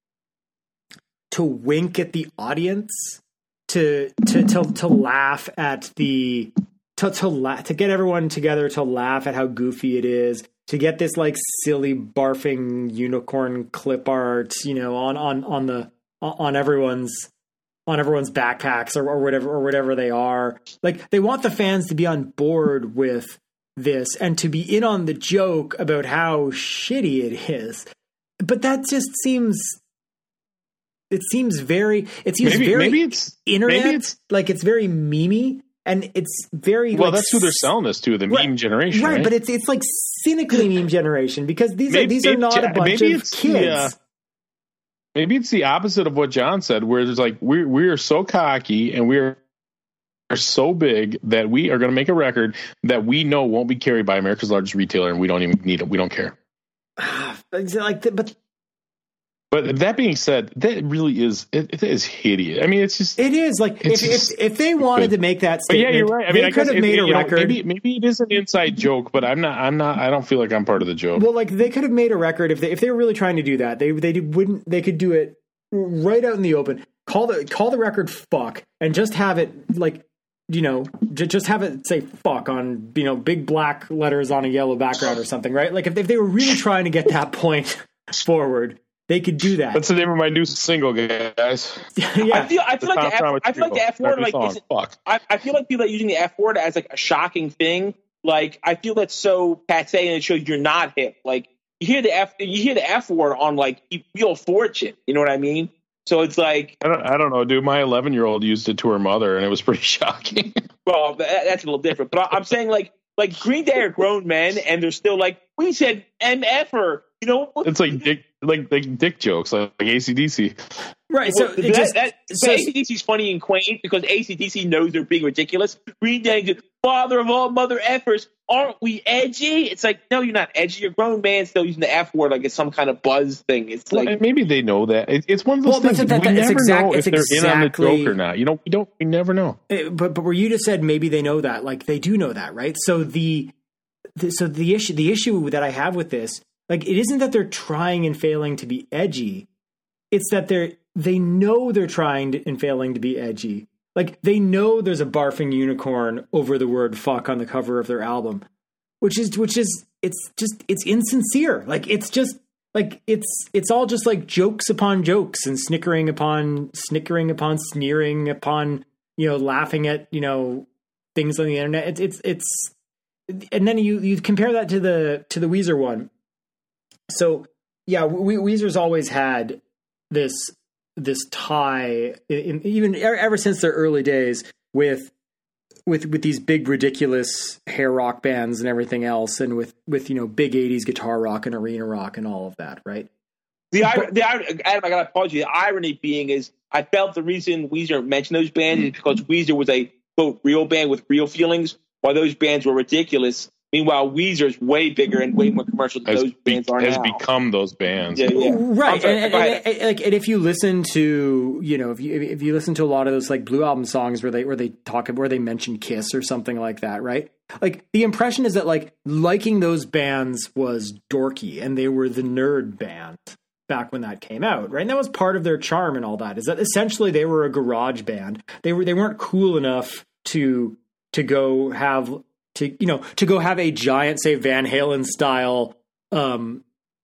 to wink at the audience, to to to, to laugh at the to to la- to get everyone together to laugh at how goofy it is, to get this like silly barfing unicorn clip art, you know, on on on the on everyone's on everyone's backpacks or, or whatever or whatever they are. Like they want the fans to be on board with this and to be in on the joke about how shitty it is. But that just seems It seems very. It seems maybe, very maybe it's internet. Maybe it's, like it's very memey, and it's very well. like, that's who they're selling this to, the right, meme generation, right? right? But it's it's like cynically meme generation, because these maybe, are these are not a bunch of kids. The, uh, maybe it's the opposite of what John said, where there's like we're we are so cocky and we're are so big that we are going to make a record that we know won't be carried by America's largest retailer, and we don't even need it. We don't care. like, the, but. But that being said, that really is it, it is hideous. I mean, it's just it is like if, if if they wanted to make that statement, but yeah, you're right. I mean, they I could have made it, a record. Know, maybe maybe it is an inside joke, but I'm not. I'm not. I don't feel like I'm part of the joke. Well, like they could have made a record if they if they were really trying to do that. They they wouldn't. They could do it right out in the open. Call the call the record "fuck" and just have it like, you know, j- just have it say "fuck" on, you know, big black letters on a yellow background or something, right? Like if, if they were really trying to get that point forward, they could do that. That's the name of my new single, guys. yeah. I feel, I feel like the F, I feel like the F word, like, is, fuck. I, I feel like people are using the F word as like a shocking thing. Like, I feel that's so passe, and it shows you're not hip. Like, you hear the F, you hear the F word on like Wheel of Fortune. You know what I mean? So it's like, I don't, I don't know, dude. My eleven year old used it to her mother, and it was pretty shocking. Well, that, that's a little different. But I'm saying like, like Green Day are grown men, and they're still like, we said M F-er. You know, it's like dick, like like dick jokes, like, like A C D C. Right. So well, it that, just, that, so A C D C is funny and quaint because A C D C knows they're being ridiculous. Green Day is father of all mother effers. Aren't we edgy? It's like, no, you're not edgy. You're a grown man still using the F word like it's some kind of buzz thing. It's like, well, maybe they know that. It, it's one of those well, things that, that, we that, never exact, know if they're exactly, in on the joke or not. You know, we don't. We never know. It, but but where you just said maybe they know that, like they do know that, right? So the, the so the issue the issue that I have with this, like, it isn't that they're trying and failing to be edgy. It's that they're they know they're trying to, and failing to be edgy. Like they know there's a barfing unicorn over the word "fuck" on the cover of their album, which is which is it's just it's insincere. Like it's just like it's it's all just like jokes upon jokes and snickering upon snickering upon sneering upon, you know, laughing at, you know, things on the internet. It's it's it's and then you you compare that to the to the Weezer one. So yeah, we, Weezer's always had this this tie, in, even ever since their early days, with with with these big ridiculous hair rock bands and everything else, and with with you know big eighties guitar rock and arena rock and all of that, right? The irony, the irony, Adam, I gotta apologize. The irony being is, I felt the reason Weezer mentioned those bands is because Weezer was a quote real band with real feelings, while those bands were ridiculous. Meanwhile, Weezer's way bigger and way more commercial than has those bands be, are has now. become those bands. Yeah, yeah. Right. Sorry, and, go and, ahead. and, and, like, and if you listen to, you know, if you if you listen to a lot of those like Blue Album songs where they where they talk where they mention Kiss or something like that, right? Like the impression is that like liking those bands was dorky and they were the nerd band back when that came out, right? And that was part of their charm and all that. Is that essentially they were a garage band. They were they weren't cool enough to to go have to you know to go have a giant, say, Van Halen style um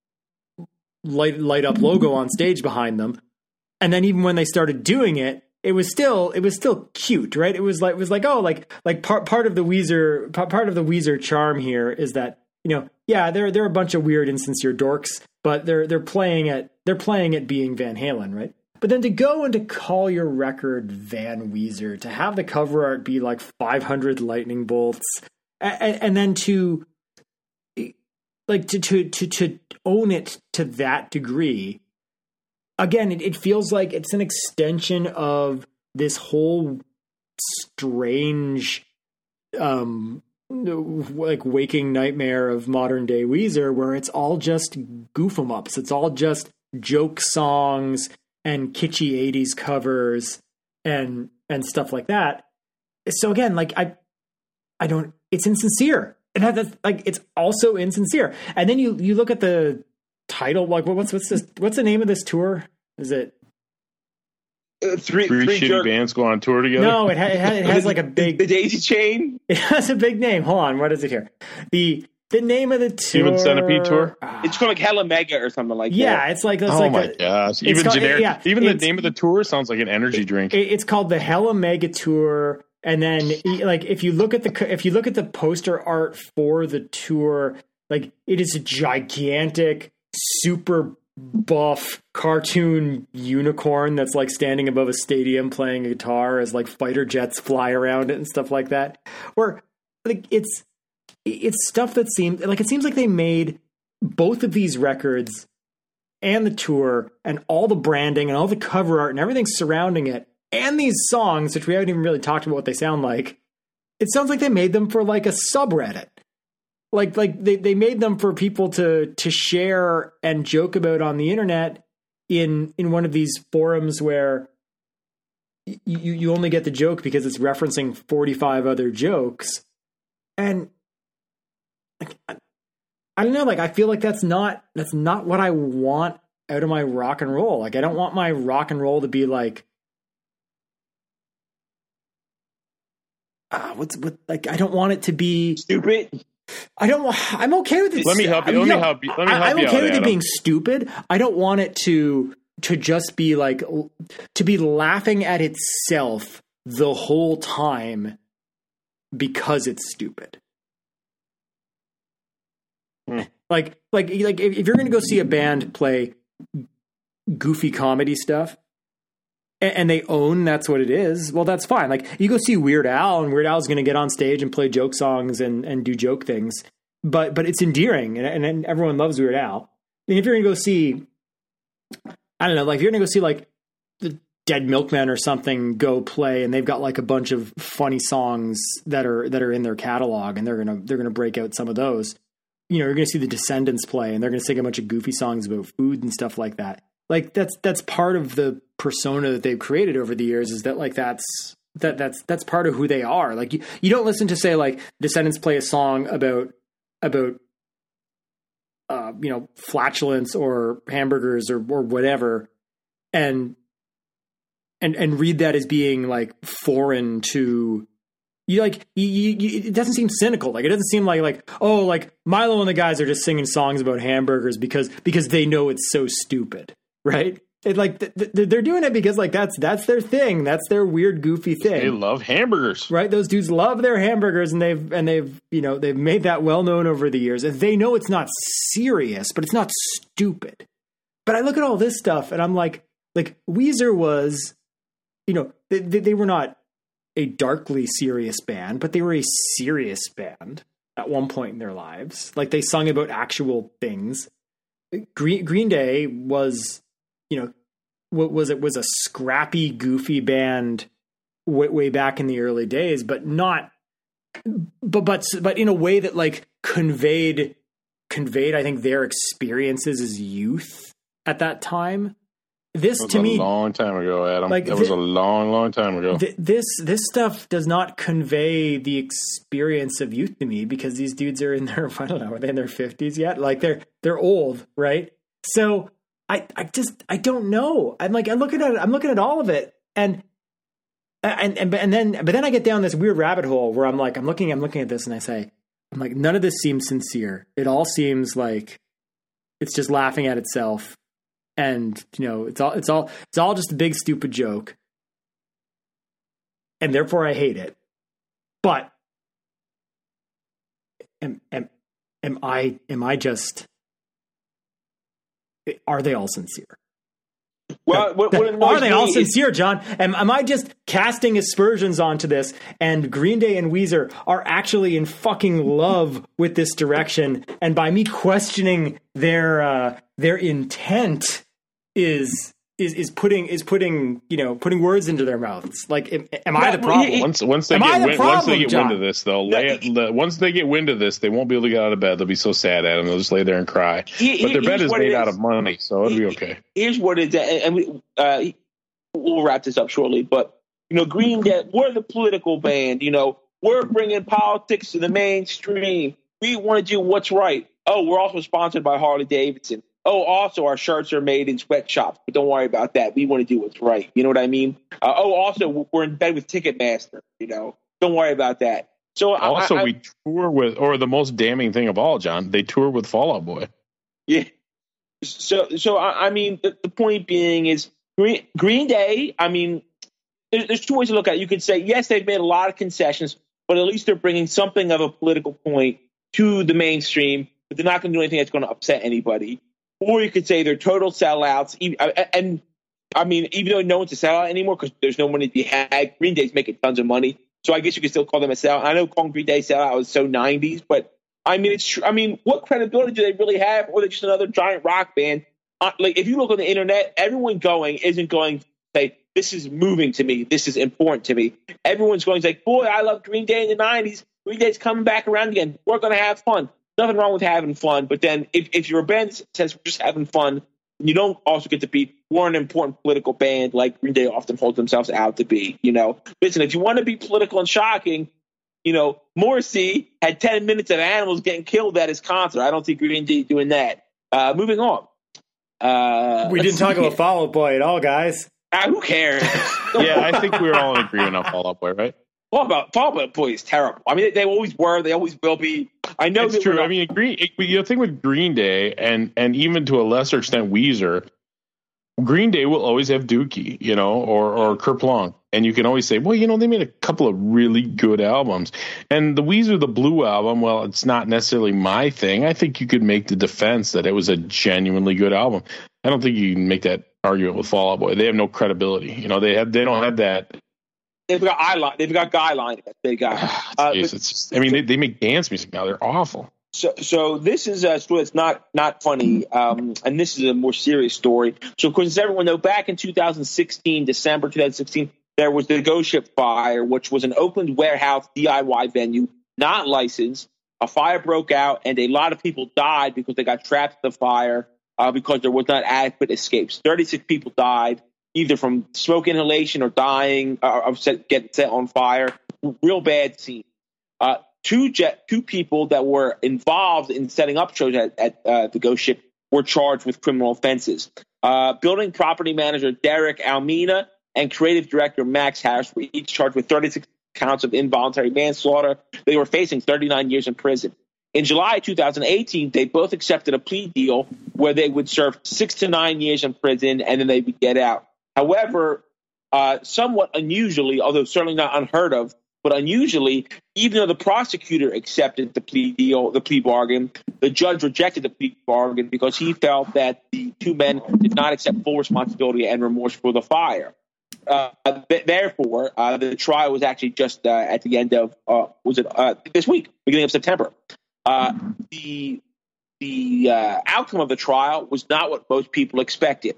light light up logo on stage behind them. And then even when they started doing it, it was still it was still cute, right? It was like it was like oh like like part part of the Weezer part of the Weezer charm here is that, you know, yeah, they're they're a bunch of weird insincere dorks, but they're they're playing at they're playing at being Van Halen, right? But then to go and to call your record Van Weezer, to have the cover art be like five hundred lightning bolts, and, and then to like to, to to to own it to that degree, again, it, it feels like it's an extension of this whole strange, um, like waking nightmare of modern day Weezer, where it's all just goof 'em ups. It's all just joke songs and kitschy eighties covers and and stuff like that. So again, like I, I don't. It's insincere. And that, that's like it's also insincere. And then you you look at the title, like what's what's this? What's the name of this tour? Is it Uh, three Three, three shitty jerk- bands go on tour together. no? It, ha- it, has, it has like a big. the Daisy Chain. It has a big name. Hold on, what is it here? The the name of the tour. Human Centipede tour? Ah. It's called like Hella Mega or something like Yeah, that. it's like it's Oh like my a, gosh! Even called- generic. yeah, even the it's- name of the tour sounds like an energy drink. it- it's called the Hella Mega Tour. And then, like, if you look at the if you look at the poster art for the tour, like, it is a gigantic, super buff cartoon unicorn that's like standing above a stadium playing a guitar as like fighter jets fly around it and stuff like that. Or like it's it's stuff that seems like it seems like they made both of these records and the tour and all the branding and all the cover art and everything surrounding it. And these songs, which we haven't even really talked about what they sound like, it sounds like they made them for like a subreddit. Like like they, they made them for people to to share and joke about on the internet in in one of these forums where you, you only get the joke because it's referencing forty-five other jokes. And like, I don't know, like I feel like that's not that's not what I want out of my rock and roll. Like I don't want my rock and roll to be like Uh, what's what? Like, I don't want it to be Stupid. I don't. want I'm okay with it. Let me help you. I mean, Let me no, help you. Let me I, help I'm you okay out, with it Adam. being stupid. I don't want it to to just be like to be laughing at itself the whole time because it's stupid. Hmm. Like, like, like if, if you're going to go see a band play goofy comedy stuff, and they own that's what it is, well, that's fine. Like, you go see Weird Al, and Weird Al is going to get on stage and play joke songs and, and do joke things. But but it's endearing, and, and everyone loves Weird Al. And if you're going to go see, I don't know, like, if you're going to go see, like, the Dead Milkmen or something go play, and they've got, like, a bunch of funny songs that are that are in their catalog, and they're going to they're going to break out some of those. You know, you're going to see the Descendants play, and they're going to sing a bunch of goofy songs about food and stuff like that. Like, that's that's part of the persona that they've created over the years, is that like that's that that's that's part of who they are. Like you, you don't listen to, say, like Descendants play a song about about uh, you know, flatulence or hamburgers or or whatever, and and and read that as being like foreign to, You like you, you, it doesn't seem cynical. Like it doesn't seem like like oh like Milo and the guys are just singing songs about hamburgers because because they know it's so stupid, right? It like th- th- they're doing it because like that's that's their thing. That's their weird goofy thing. They love hamburgers, right? Those dudes love their hamburgers, and they've and they've you know they've made that well known over the years. And they know it's not serious, but it's not stupid. But I look at all this stuff, and I'm like like Weezer was, you know, they, they were not a darkly serious band, but they were a serious band at one point in their lives. Like they sung about actual things. Green, Green Day was, you know, what was it was a scrappy, goofy band way, way back in the early days, but not, but, but, but in a way that like conveyed, conveyed, I think their experiences as youth at that time. This that was to a me, long time ago, Adam. Like that was thi- a long, long time ago. th- this this stuff does not convey the experience of youth to me because these dudes are in their I don't know are they in their fifties yet? Like they're they're old, right? So I I just I don't know. I'm like I'm looking at it, I'm looking at all of it, and and and and then but then I get down this weird rabbit hole where I'm like I'm looking I'm looking at this and I say I'm like none of this seems sincere. It all seems like it's just laughing at itself. And, you know, it's all, it's all, it's all just a big, stupid joke. And therefore I hate it. But am, am, am I, am I just, are they all sincere? Well, what, what are they all is, sincere, John? Am, am I just casting aspersions onto this? And Green Day and Weezer are actually in fucking love with this direction, and by me questioning their uh, their intent is is is putting is putting you know putting words into their mouths. Like, am, am I the problem? Once once they Am I get the wind, problem, once they get John? wind of this, they'll lay it, the, once they get wind of this, they won't be able to get out of bed. They'll be so sad at them. They'll just lay there and cry. He- but their he- bed here's is what it made out is. of money, so it'll be okay. Here's what it is, and we, uh, we'll wrap this up shortly. But you know, Green Day, we're the political band. You know, we're bringing politics to the mainstream. We want to do what's right. Oh, we're also sponsored by Harley Davidson. Oh, also our shirts are made in sweatshops, but don't worry about that. We want to do what's right. You know what I mean? Uh, oh, also we're in bed with Ticketmaster. You know, don't worry about that. So Also, I, I, we tour with, or the most damning thing of all, John, they tour with Fall Out Boy. yeah. So, so I, I mean, the, the point being is Green, Green Day. I mean, there, there's two ways to look at it. You could say yes, they've made a lot of concessions, but at least they're bringing something of a political point to the mainstream. But they're not going to do anything that's going to upset anybody. Or you could say they're total sellouts. And, I mean, even though no one's a sellout anymore because there's no money to be had, Green Day's making tons of money. So I guess you could still call them a sellout. I know calling Green Day sellout was so nineties, but I mean, it's true. I mean, what credibility do they really have? Or they're just another giant rock band? Uh, like, if you look on the internet, everyone going isn't going to say, this is moving to me. This is important to me. Everyone's going to say, boy, I love Green Day in the nineties. Green Day's coming back around again. We're going to have fun. Nothing wrong with having fun, but then if, if you're a band that says we're just having fun, you don't also get to be we're an important political band like Green Day often holds themselves out to be. You know, listen, if you want to be political and shocking, you know, Morrissey had ten minutes of animals getting killed at his concert. I don't see Green Day doing that. Uh, moving on. Uh, We didn't talk about Fall Out Boy at all, guys. Ah, who cares? Yeah, I think we're all in agreement on Fall Out Boy, right? Fall Out Fall Out Boy is terrible. I mean, they, they always were. They always will be. I know It's that true. we're not- I mean, Green, the thing with Green Day and and even to a lesser extent Weezer, Green Day will always have Dookie, you know, or or Kerplunk, and you can always say, well, you know, they made a couple of really good albums. And the Weezer, the Blue album, well, it's not necessarily my thing. I think you could make the defense that it was a genuinely good album. I don't think you can make that argument with Fall Out Boy. They have no credibility. You know, they have they don't have that. They've got eyeline. They've got guy line. They got. Uh, Jeez, it's just, I mean, they, they make dance music now. They're awful. So, so this is a story that's not not funny, um, and this is a more serious story. So, of course, as everyone knows, back in two thousand sixteen, December two thousand sixteen, there was the Ghost Ship fire, which was an Oakland warehouse D I Y venue, not licensed. A fire broke out, and a lot of people died because they got trapped in the fire uh, because there was not adequate escapes. thirty-six people died, either from smoke inhalation or dying, uh, or set, getting set on fire. Real bad scene. Uh, two jet, two people that were involved in setting up shows at, at uh, the Ghost Ship were charged with criminal offenses. Uh, building property manager Derek Almina and creative director Max Harris were each charged with thirty-six counts of involuntary manslaughter. They were facing thirty-nine years in prison. In July two thousand eighteen, they both accepted a plea deal where they would serve six to nine years in prison and then they would get out. However, uh, somewhat unusually, although certainly not unheard of, but unusually, even though the prosecutor accepted the plea deal, the plea bargain, the judge rejected the plea bargain because he felt that the two men did not accept full responsibility and remorse for the fire. Uh, therefore, uh, the trial was actually just uh, at the end of uh, was it uh, this week, beginning of September. Uh, the the uh, outcome of the trial was not what most people expected.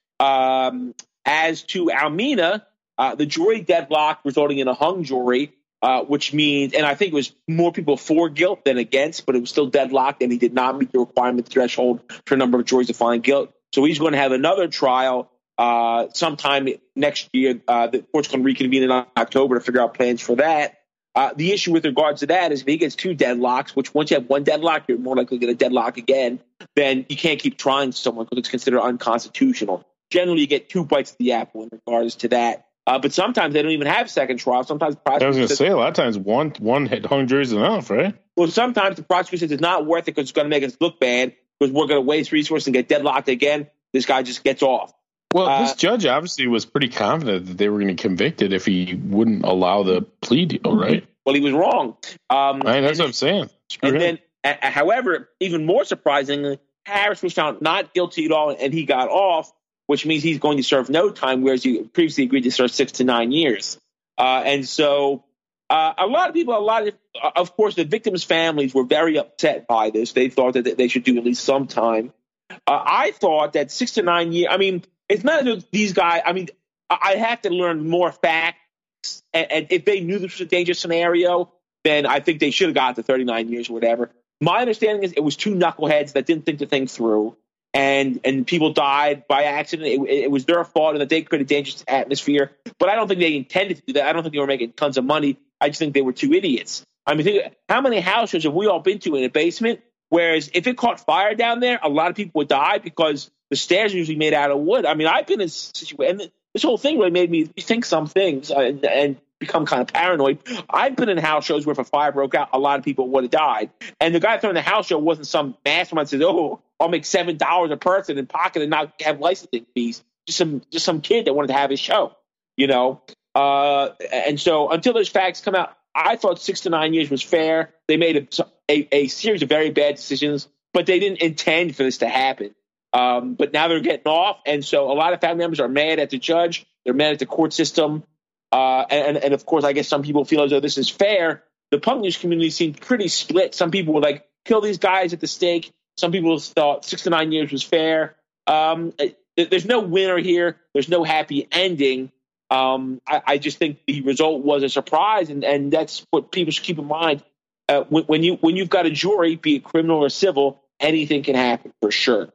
Um, as to Almina, uh, the jury deadlocked, resulting in a hung jury. Uh, which means, and I think it was more people for guilt than against, but it was still deadlocked, and he did not meet the requirement threshold for a number of juries to find guilt. So he's going to have another trial uh, sometime next year. Uh, the court's going to reconvene in October to figure out plans for that. Uh, the issue with regards to that is if he gets two deadlocks, which once you have one deadlock, you're more likely to get a deadlock again, then you can't keep trying someone because it's considered unconstitutional. Generally, you get two bites of the apple in regards to that. Uh, but sometimes they don't even have second trial. Sometimes the prosecutor I was going to says, say, a lot of times one one hung jury is enough, right? Well, sometimes the prosecutor says it's not worth it because it's going to make us look bad because we're going to waste resources and get deadlocked again. This guy just gets off. Well, uh, this judge obviously was pretty confident that they were going to convict it if he wouldn't allow the plea deal, right? Well, he was wrong. Um, right, that's and, what I'm saying. Screw and him. then, uh, however, even more surprisingly, Harris was found not guilty at all, and he got off, which means he's going to serve no time, whereas he previously agreed to serve six to nine years. Uh, and so uh, a lot of people, a lot of, of course, the victims' families were very upset by this. They thought that they should do at least some time. Uh, I thought that six to nine years, I mean, it's not that these guys, I mean, I have to learn more facts. And, and if they knew this was a dangerous scenario, then I think they should have got to thirty-nine years or whatever. My understanding is it was two knuckleheads that didn't think the thing through. And and people died by accident. It, it was their fault, and that they created a dangerous atmosphere. But I don't think they intended to do that. I don't think they were making tons of money. I just think they were two idiots. I mean, think, how many house shows have we all been to in a basement? Whereas if it caught fire down there, a lot of people would die because the stairs are usually made out of wood. I mean, I've been in situations, and this whole thing really made me think some things and, and become kind of paranoid. I've been in house shows where if a fire broke out, a lot of people would have died. And the guy throwing the house show wasn't some mastermind that says, oh, I'll make seven dollars a person in pocket and not have licensing fees. Just some just some kid that wanted to have his show, you know. Uh, and so until those facts come out, I thought six to nine years was fair. They made a, a, a series of very bad decisions, but they didn't intend for this to happen. Um, but now they're getting off, and so a lot of family members are mad at the judge. They're mad at the court system. Uh, and, and, of course, I guess some people feel as though this is fair. The punk news community seemed pretty split. Some people were like, kill these guys at the stake. Some people thought six to nine years was fair. Um, there's no winner here. There's no happy ending. Um, I, I just think the result was a surprise, and, and that's what people should keep in mind. Uh, when, when, you, when you've got a jury, be it criminal or civil, anything can happen for sure.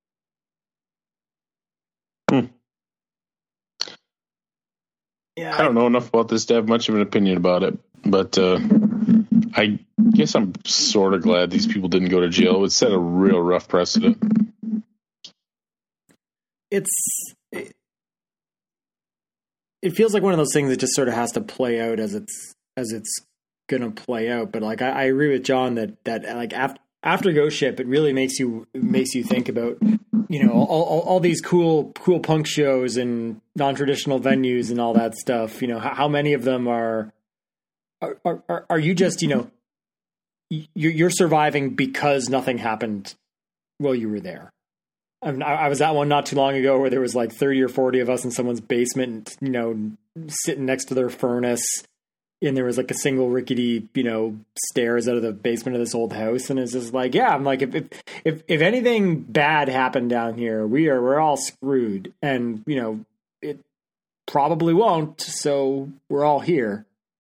Hmm. Yeah, I don't know enough about this to have much of an opinion about it, but uh, I guess I'm sort of glad these people didn't go to jail. It would set a real rough precedent. It's it, it feels like one of those things that just sort of has to play out as it's as it's gonna play out. But like I, I agree with John that that like after after Ghost Ship, it really makes you makes you think about, you know, all, all, all these cool, cool punk shows and non-traditional venues and all that stuff. You know, how, how many of them are, are, are, are you just, you know, you're, you're surviving because nothing happened while you were there. I mean, I, I was at one not too long ago where there was like thirty or forty of us in someone's basement, you know, sitting next to their furnace. And there was like a single rickety, you know, stairs out of the basement of this old house. And it's just like, yeah, I'm like, if, if, if, if anything bad happened down here, we are, we're all screwed. And, you know, it probably won't. So we're all here.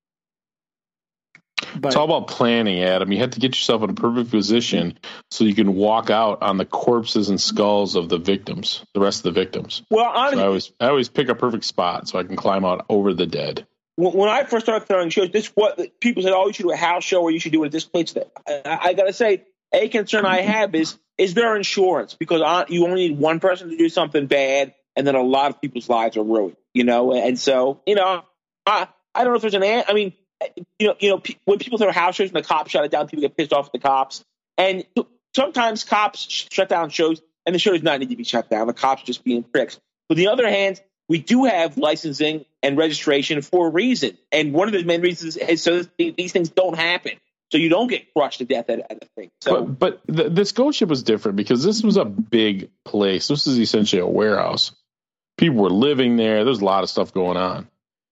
But it's all about planning, Adam. You have to get yourself in a perfect position so you can walk out on the corpses and skulls of the victims, the rest of the victims. Well, honestly, so I always, I always pick a perfect spot so I can climb out over the dead. When I first started throwing shows, this what people said, oh, you should do a house show or you should do it at this place. I, I got to say, a concern I have is, is there insurance? Because I, you only need one person to do something bad, and then a lot of people's lives are ruined, you know? And so, you know, I, I don't know if there's an – I mean, you know, you know, when people throw house shows and the cops shut it down, people get pissed off at the cops. And sometimes cops shut down shows, and the show does not need to be shut down. The cops are just being pricks. But on the other hand, we do have licensing and registration for a reason. And one of the main reasons is so that these things don't happen. So you don't get crushed to death at, at a thing. So, But, but the, this ghost ship was different because this was a big place. This is essentially a warehouse. People were living there. There's a lot of stuff going on.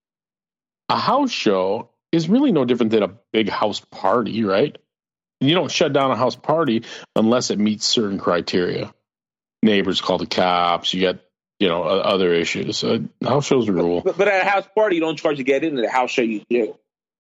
A house show is really no different than a big house party, right? And you don't shut down a house party unless it meets certain criteria. Neighbors call the cops. You got, you know, other issues. Uh, house shows are rule. But, but at a house party, you don't charge to get into the house show. You do.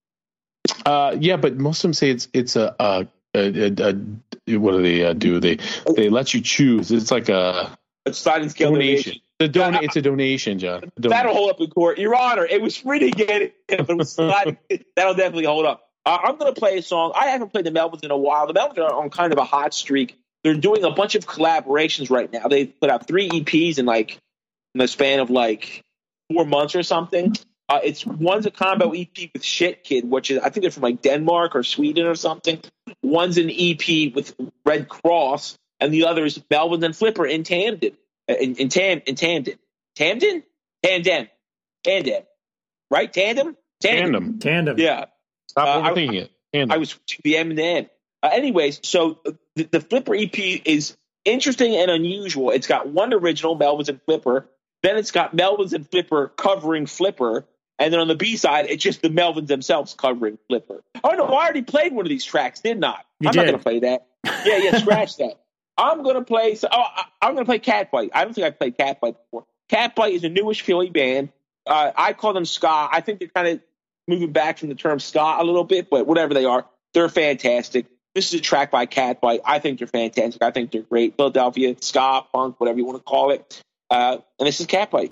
Uh, yeah, but most of them say it's it's a, a, a, a, a what do they uh, do? They they let you choose. It's like a, a sliding scale donation. The don- it's a donation, John. A donation. That'll hold up in court, Your Honor. It was free to get it, but it was sliding. That'll definitely hold up. Uh, I'm going to play a song. I haven't played the Melvins in a while. The Melvins are on kind of a hot streak. They're doing a bunch of collaborations right now. They put out three E Ps in like in the span of like four months or something. Uh, it's one's a combo E P with Shit Kid, which is I think they're from like Denmark or Sweden or something. One's an E P with Red Cross, and the other is Melvins and Flipper in tandem. In, in, tam, in tandem. Tandem? Tandem. Tandem. Right? Tandem? Tandem. Tandem. Tandem. Yeah. Stop uh, overthinking it. Tandem. I was the M and N. Uh, anyways, so the, the Flipper E P is interesting and unusual. It's got one original, Melvins and Flipper. Then it's got Melvins and Flipper covering Flipper. And then on the B side, it's just the Melvins themselves covering Flipper. Oh, no, I already played one of these tracks, didn't I? You I'm did. not going to play that. Yeah, yeah, scratch that. I'm going to play so, – oh, I, I'm going to play Catfight. I don't think I've played Catfight before. Catfight is a newish Philly band. Uh, I call them ska. I think they're kind of moving back from the term ska a little bit, but whatever they are, they're fantastic. This is a track by Catfight. I think they're fantastic. I think they're great. Philadelphia, ska, punk, whatever you want to call it. Uh, and this is Catfight.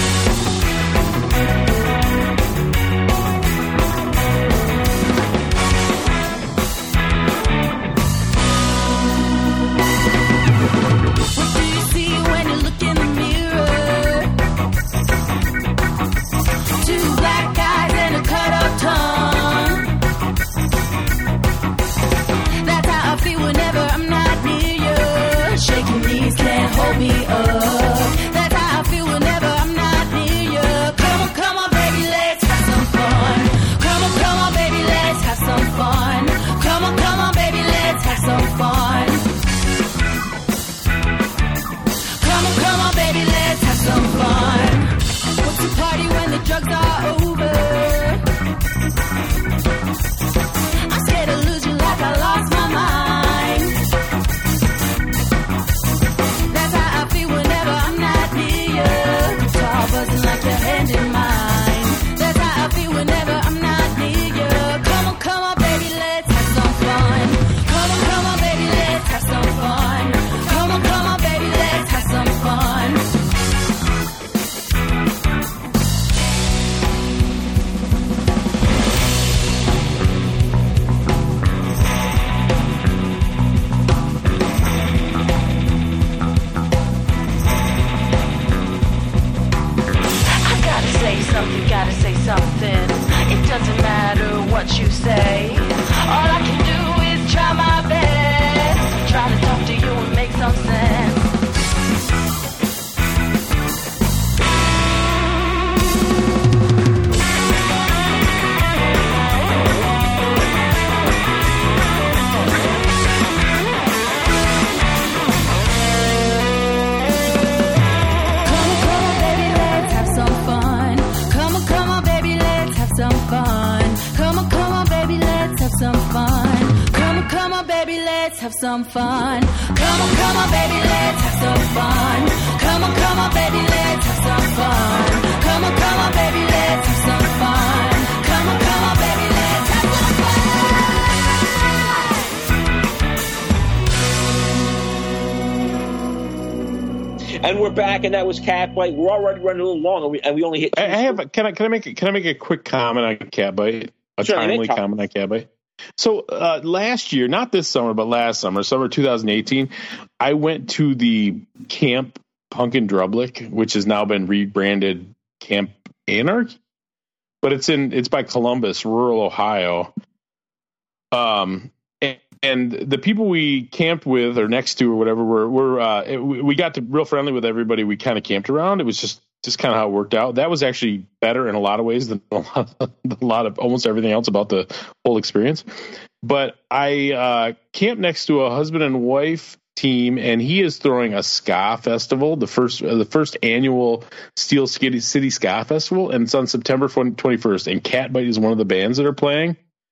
Hold me up. That's how I feel whenever I'm not near you. Come on, come on, baby, let's have some fun. Come on, come on, baby, let's have some fun. Come on, come on, baby, let's have some fun. Come on, come on, baby, let's have some fun. What's the party when the drugs are over? I'm scared to lose you like I lost my mind. Buzzing like your hand in mine. That's how I feel whenever I'm not near you. Come on, come on, baby, let's have some fun. Come on, come on, baby, let's have some fun. Come on, come on, baby, let's have some fun. Something, gotta say something. It doesn't matter what you say. All I can do is try my best. Try to talk to you and make some sense. Have some fun. Come on, come on, baby, let's have some fun. Come on, come on, baby, let's have some fun. Come on, come on, baby, let's have some fun. Come on, come on, baby, let's have some fun. And we're back, and that was Catfight. We're already running a little long, and we, and we only hit. I, I have. Can I? Can I make? A, can I make a quick comment on Catfight? A Sure, timely comment on Catfight. So uh, last year, not this summer, but last summer, summer twenty eighteen, I went to the Camp Punk in Drublic, which has now been rebranded Camp Anarchy. but it's in it's by Columbus, rural Ohio. Um, and, and the people we camped with or next to or whatever were were uh, it, we got to real friendly with everybody we kind of camped around. It was just just kind of how it worked out. That was actually better in a lot of ways than a lot of, a lot of almost everything else about the whole experience. But I uh, camped next to a husband and wife team, and he is throwing a ska festival, the first uh, the first annual Steel City, City Ska Festival, and it's on September twenty-first. And Catbite is one of the bands that are playing.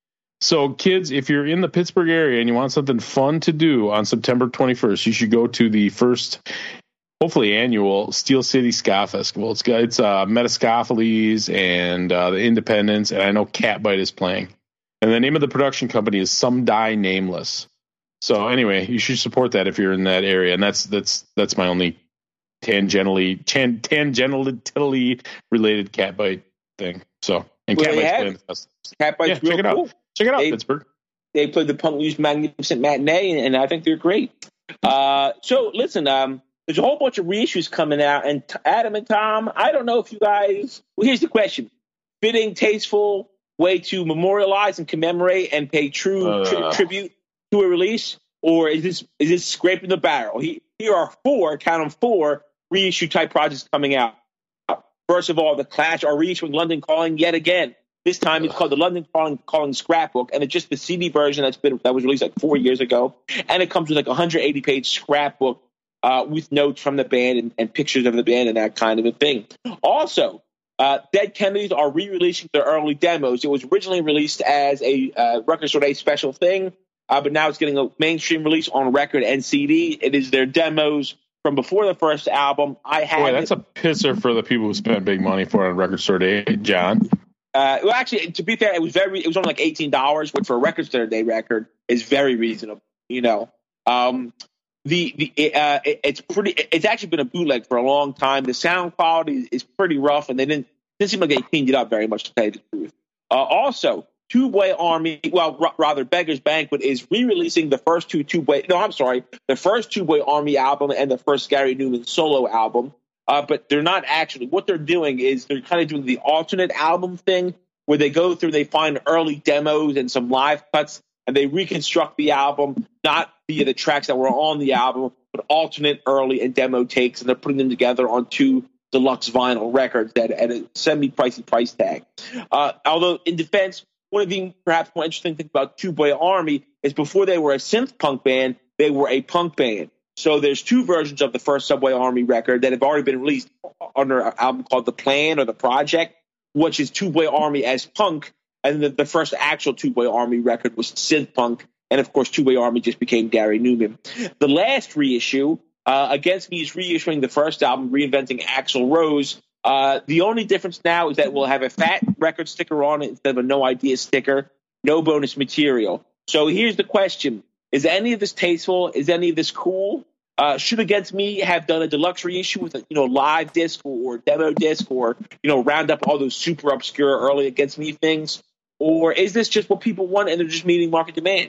So, kids, if you're in the Pittsburgh area and you want something fun to do on September twenty-first, you should go to the first, hopefully annual Steel City Ska Festival. It's got it's uh, Metaskapheles and uh, the Independents, and I know Catbite is playing. And the name of the production company is Some Die Nameless. So anyway, you should support that if you're in that area, and that's that's that's my only tangentially tan, tangentially related Catbite thing. So and well, Catbite's playing the festival. Catbite's yeah, real check it cool. out. Check it out, they, Pittsburgh. They played the Punk News Magnificent Matinee, and I think they're great. Uh, so listen, um, there's a whole bunch of reissues coming out, and t- Adam and Tom, I don't know if you guys. Well, here's the question: fitting, tasteful way to memorialize and commemorate and pay true uh. tri- tribute to a release, or is this is this scraping the barrel? He, here are four, count them four, reissue type projects coming out. First of all, the Clash are reissuing London Calling yet again. This time it's called the London Calling, Calling Scrapbook, and it's just the C D version that's been that was released like four years ago, and it comes with like a one hundred eighty page scrapbook uh, with notes from the band and, and pictures of the band and that kind of a thing. Also, uh, Dead Kennedys are re-releasing their early demos. It was originally released as a uh, Record Store Day special thing, uh, but now it's getting a mainstream release on record and C D. It is their demos from before the first album. I had Boy, that's a pisser for the people who spent big money for it on Record Store Day, John. Uh, well, actually, to be fair, it was very. It was only like eighteen dollars, which for a Record Store Day record is very reasonable. You know, um, the the uh, it, it's pretty. It's actually been a bootleg for a long time. The sound quality is pretty rough, and they didn't didn't seem like they cleaned it up very much, to tell you the truth. Uh, also, Two Boy Army, well, r- rather Beggar's Banquet is re-releasing the first two Two Boy. No, I'm sorry, the first Two Boy Army album and the first Gary Newman solo album. Uh, but they're not actually. What they're doing is they're kind of doing the alternate album thing, where they go through, they find early demos and some live cuts, and they reconstruct the album, not via the tracks that were on the album, but alternate early and demo takes, and they're putting them together on two deluxe vinyl records at, at a semi-pricey price tag. Uh, although, in defense, one of the perhaps more interesting things about Two Boy Army is before they were a synth punk band, they were a punk band. So there's two versions of the first Subway Army record that have already been released under an album called The Plan or The Project, which is Two Boy Army as punk, and the, the first actual Two Boy Army record was synth punk, and of course Two Boy Army just became Gary Newman. The last reissue, uh, Against Me is reissuing the first album, reinventing Axl Rose. Uh, the only difference now is that we'll have a fat record sticker on it instead of a No Idea sticker, no bonus material. So here's the question. Is any of this tasteful? Is any of this cool? Uh, should Against Me have done a deluxe reissue with a you know live disc or, or demo disc, or you know round up all those super obscure early Against Me things? Or is this just what people want and they're just meeting market demand?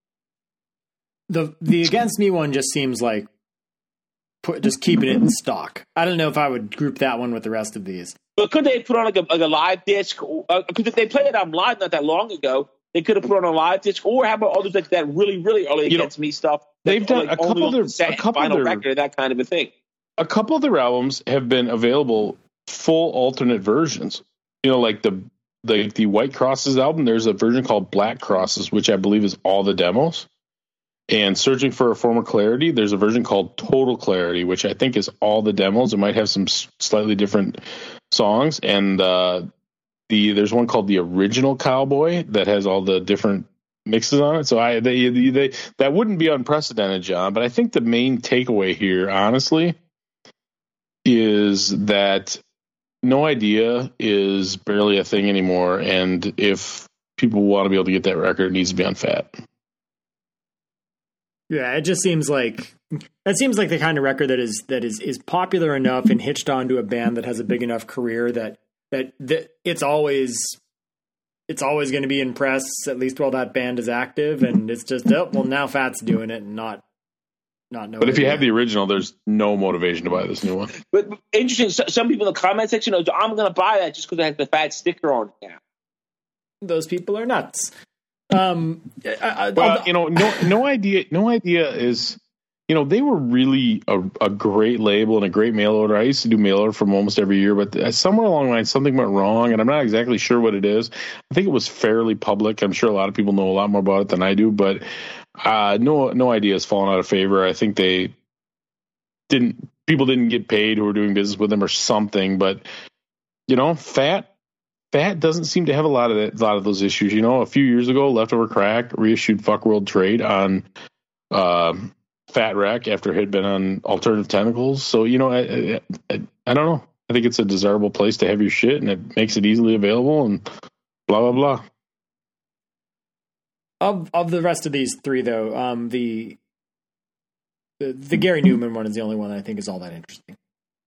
The the Against Me one just seems like put, just keeping it in stock. I don't know if I would group that one with the rest of these. But could they put on like a, like a live disc? Because uh, if they played it on live not that long ago, they could have put on a live disc, or how about all those like that really, really early you Against know, Me stuff? They've done like a couple of their a couple vinyl their, record, that kind of a thing. A couple of their albums have been available full alternate versions. You know, like the the the White Crosses album. There's a version called Black Crosses, which I believe is all the demos. And Searching for a Form of Clarity, there's a version called Total Clarity, which I think is all the demos. It might have some slightly different songs, and uh, The there's one called The Original Cowboy that has all the different mixes on it. So I they, they that wouldn't be unprecedented, John. But I think the main takeaway here, honestly, is that No Idea is barely a thing anymore. And if people want to be able to get that record, it needs to be on Fat. Yeah, it just seems like that seems like the kind of record that is that is is popular enough and hitched onto a band that has a big enough career that. That, that it's always it's always going to be in press, at least while that band is active, and it's just oh well now Fat's doing it and not not know. But if you idea. have the original, there's no motivation to buy this new one. But, but interesting, so, some people in the comment section know, I'm going to buy that just because it has the fat sticker on it now. Those people are nuts. Um, I, I, Well, I'll- you know, no, no idea, no idea is, you know, they were really a, a great label and a great mail order. I used to do mail order from almost every year, but somewhere along the line, something went wrong, and I'm not exactly sure what it is. I think it was fairly public. I'm sure a lot of people know a lot more about it than I do, but uh, no, no idea has fallen out of favor. I think they didn't, people didn't get paid who were doing business with them or something, but you know, fat. Fat doesn't seem to have a lot of that, a lot of those issues. You know, a few years ago, Leftover Crack reissued Fuck World Trade on uh, Fat Wreck after it had been on Alternative Tentacles. So, you know, I, I, I don't know. I think it's a desirable place to have your shit, and it makes it easily available and blah, blah, blah. Of of the rest of these three, though, um, the, the the Gary Newman one is the only one that I think is all that interesting.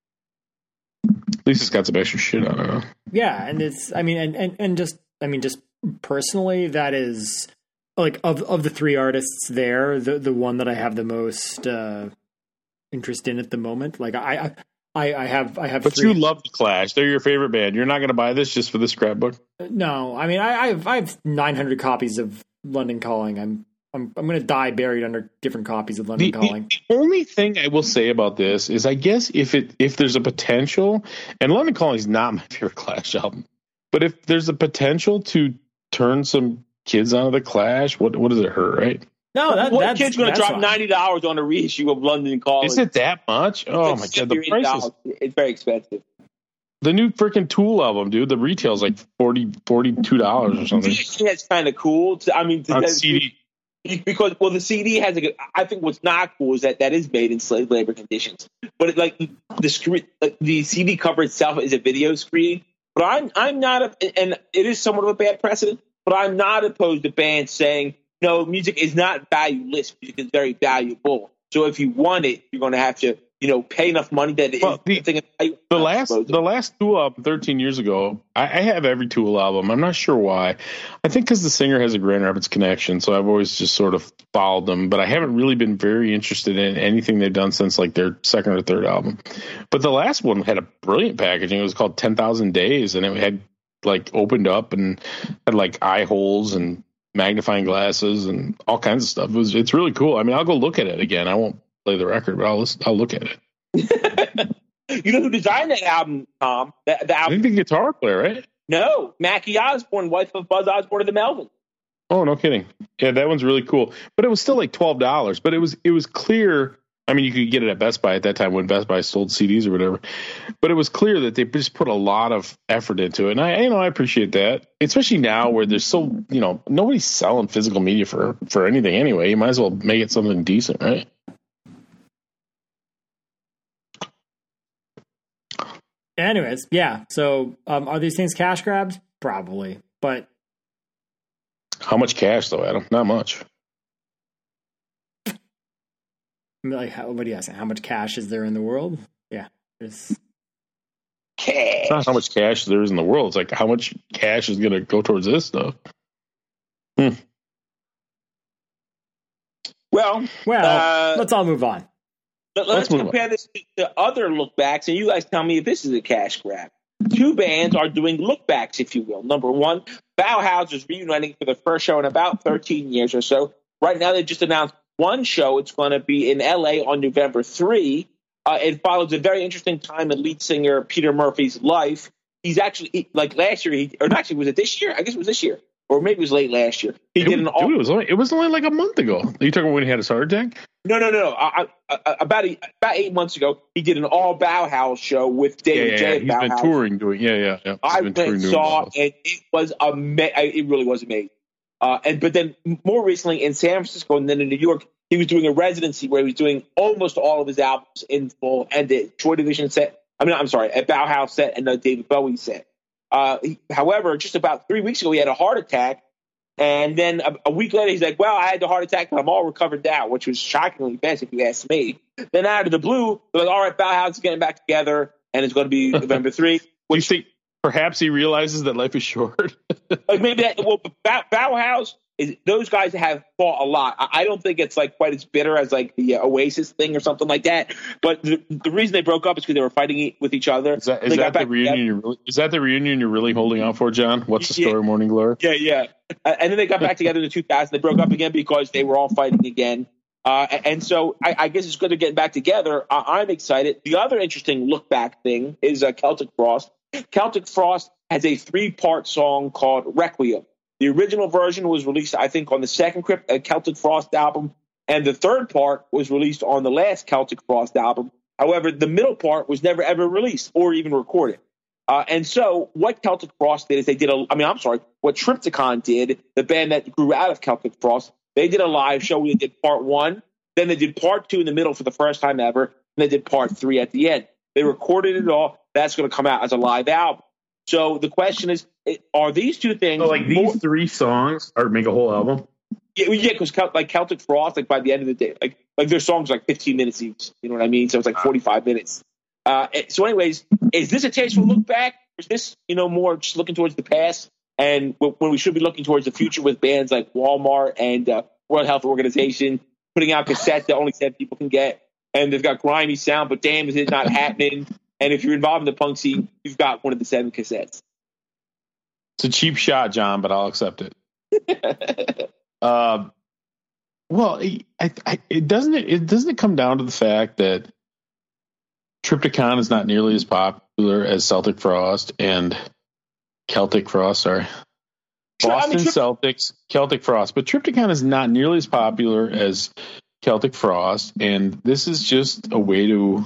At least it's got some extra shit on it. Huh? Yeah, and it's I mean, and, and, and just I mean, just personally, that is like of of the three artists there, the the one that I have the most uh, interest in at the moment. Like I I I have I have. But three. you love the Clash. They're your favorite band. You're not going to buy this just for the scrapbook. No, I mean, I, I have I have nine hundred copies of London Calling. I'm I'm I'm going to die buried under different copies of London The, Calling. the only thing I will say about this is, I guess if it if there's a potential, and London Calling is not my favorite Clash album, but if there's a potential to turn some kids onto the Clash, what what does it hurt, right? No, that, What that's kid's going to that's drop fine. ninety dollars on a reissue of London Calling? Is it that much? Oh It's my like god, the seventy price dollars. is, It's very expensive. the new freaking Tool album, dude. The retail's like forty, forty-two dollars or something That's kind of cool. I mean, on that- C D. because well, the C D has a good. I think what's not cool is that that is made in slave labor conditions. But it, like the screen, like, the C D cover itself is a video screen. But I'm I'm not a, and it is somewhat of a bad precedent. But I'm not opposed to bands saying no, music is not valueless. Music is very valuable. So if you want it, you're going to have to, you know, pay enough money that it Well, is the- something of value. The I'm last, opposed to the it. last Tool album, thirteen years ago, I, I have every Tool album. I'm not sure why. I think because the singer has a Grand Rapids connection, so I've always just sort of followed them. But I haven't really been very interested in anything they've done since like their second or third album. But the last one had a brilliant packaging. It was called ten thousand Days, and it had like opened up and had like eye holes and magnifying glasses and all kinds of stuff. It was, it's really cool. I mean, I'll go look at it again. I won't play the record, but I'll listen, I'll look at it. You know who designed that album, Tom? The, the I album? think the guitar player, right? No, Mackie Osborne, wife of Buzz Osborne of the Melvins. Oh, no kidding. Yeah, that one's really cool. But it was still like twelve dollars. But it was it was clear. I mean, you could get it at Best Buy at that time when Best Buy sold C Ds or whatever. But it was clear that they just put a lot of effort into it. And I, you know, I appreciate that, especially now where there's so, you know, nobody's selling physical media for, for anything anyway. You might as well make it something decent, right? Anyways, yeah. So, um, are these things cash grabs? Probably, but How much cash, though, Adam? Not much. I mean, like, how, what are you asking? How much cash is there in the world? Yeah, there's. Cash. It's not how much cash there is in the world. It's like how much cash is going to go towards this stuff. Hmm. Well, Well, Uh, let's all move on. let- Let's let's move compare this to, to other look backs, and you guys tell me if this is a cash grab. Two bands are doing look backs, if you will. Number one, Bauhaus is reuniting for the first show in about thirteen years or so. Right now, they just announced one show. It's going to be in L A on November third. Uh, it follows a very interesting time in lead singer Peter Murphy's life. He's actually, he, like last year, he, or actually, was it this year? I guess it was this year. Or maybe it was late last year. He It, did an all. dude, it was only it was only like a month ago. Are you talking about when he had his heart attack? No, no, no, no. I, I, I, about a, about eight months ago, he did an all Bauhaus show with Yeah, David yeah, J. yeah. at He's been Bauhaus. touring doing. Yeah, yeah, yeah. He's I been went touring and doing saw, Bauhaus. and it was amazing. It really was amazing. Uh, and but then more recently in San Francisco and then in New York, he was doing a residency where he was doing almost all of his albums in full, and the Joy Division set. I mean, I'm sorry, a Bauhaus set and a David Bowie set. Uh, he, however, just about three weeks ago, he had a heart attack. And then a, a week later, he's like, well, I had the heart attack, but I'm all recovered now, which was shockingly best if you ask me. Then out of the blue, they're like, all right, Bauhaus is getting back together, and it's going to be November third. Do you think perhaps he realizes that life is short? Like maybe that, well, Bau- Bauhaus, is those guys have fought a lot. I, I don't think it's like quite as bitter as like the uh, Oasis thing or something like that. But the, the reason they broke up is because they were fighting e- with each other. Is that, is that the reunion? You're really, is that the reunion you're really holding out for, John? What's the story, yeah. Morning Glory? Yeah, yeah. Uh, and then they got back together in the two thousands. They broke up again because they were all fighting again. Uh, and so I, I guess it's good to get back together. Uh, I'm excited. The other interesting look back thing is uh, Celtic Frost. Celtic Frost has a three part song called Requiem. The original version was released, I think, on the second uh, Celtic Frost album, and the third part was released on the last Celtic Frost album. However, the middle part was never ever released or even recorded. Uh, and so what Celtic Frost did is they did a, I mean, I'm sorry, what Triptykon did, the band that grew out of Celtic Frost, they did a live show where they did part one, then they did part two in the middle for the first time ever, and they did part three at the end. They recorded it all. That's going to come out as a live album. So the question is, are these two things... So like these more, three songs are make a whole album? Yeah, yeah, because like Celtic Frost, like by the end of the day, like like their songs are like fifteen minutes each. You know what I mean? So it's like forty-five minutes. Uh, so anyways, is this a tasteful look back? Or is this, you know, more just looking towards the past? And when we should be looking towards the future with bands like Walmart and uh, World Health Organization putting out cassettes that only ten people can get. And they've got grimy sound, but damn, is it not happening? And if you're involved in the punk scene, you've got one of the seven cassettes. It's a cheap shot, John, but I'll accept it. uh, well, I, I, it doesn't it, it doesn't it come down to the fact that Triptykon is not nearly as popular as Celtic Frost and Celtic Frost. Sorry, Boston I mean, Tri- Celtics, Celtic Frost, but Triptykon is not nearly as popular as Celtic Frost, and this is just a way to,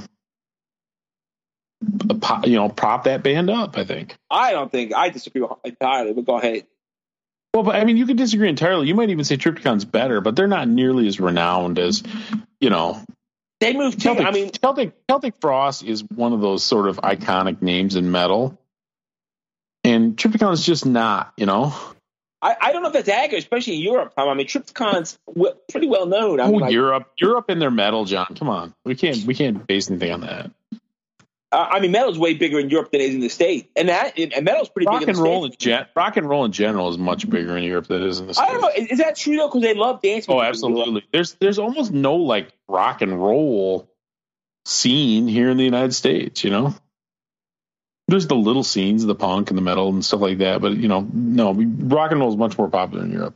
you know, prop that band up, I think. I don't think I disagree entirely, but go ahead. Well, but I mean, you could disagree entirely. You might even say Triptykon's better, but they're not nearly as renowned as, you know. They moved to. Celtic, I mean, Celtic Celtic Frost is one of those sort of iconic names in metal, and Triptykon is just not, you know. I, I don't know if that's accurate, especially in Europe. I mean, Triptykon's w- pretty well known. I oh, mean, like, Europe, Europe and their metal, John. Come on, we can't we can't base anything on that. Uh, I mean, metal's way bigger in Europe than it is in the States, and that and metal's pretty rock big. And in the roll States. in gen- rock and roll in general is much bigger in Europe than it is in the States. I don't know. Is, is that true though? Because they love dancing. Oh, absolutely. There's there's almost no like rock and roll scene here in the United States. You know, there's the little scenes, the punk and the metal and stuff like that. But you know, no, rock and roll is much more popular in Europe.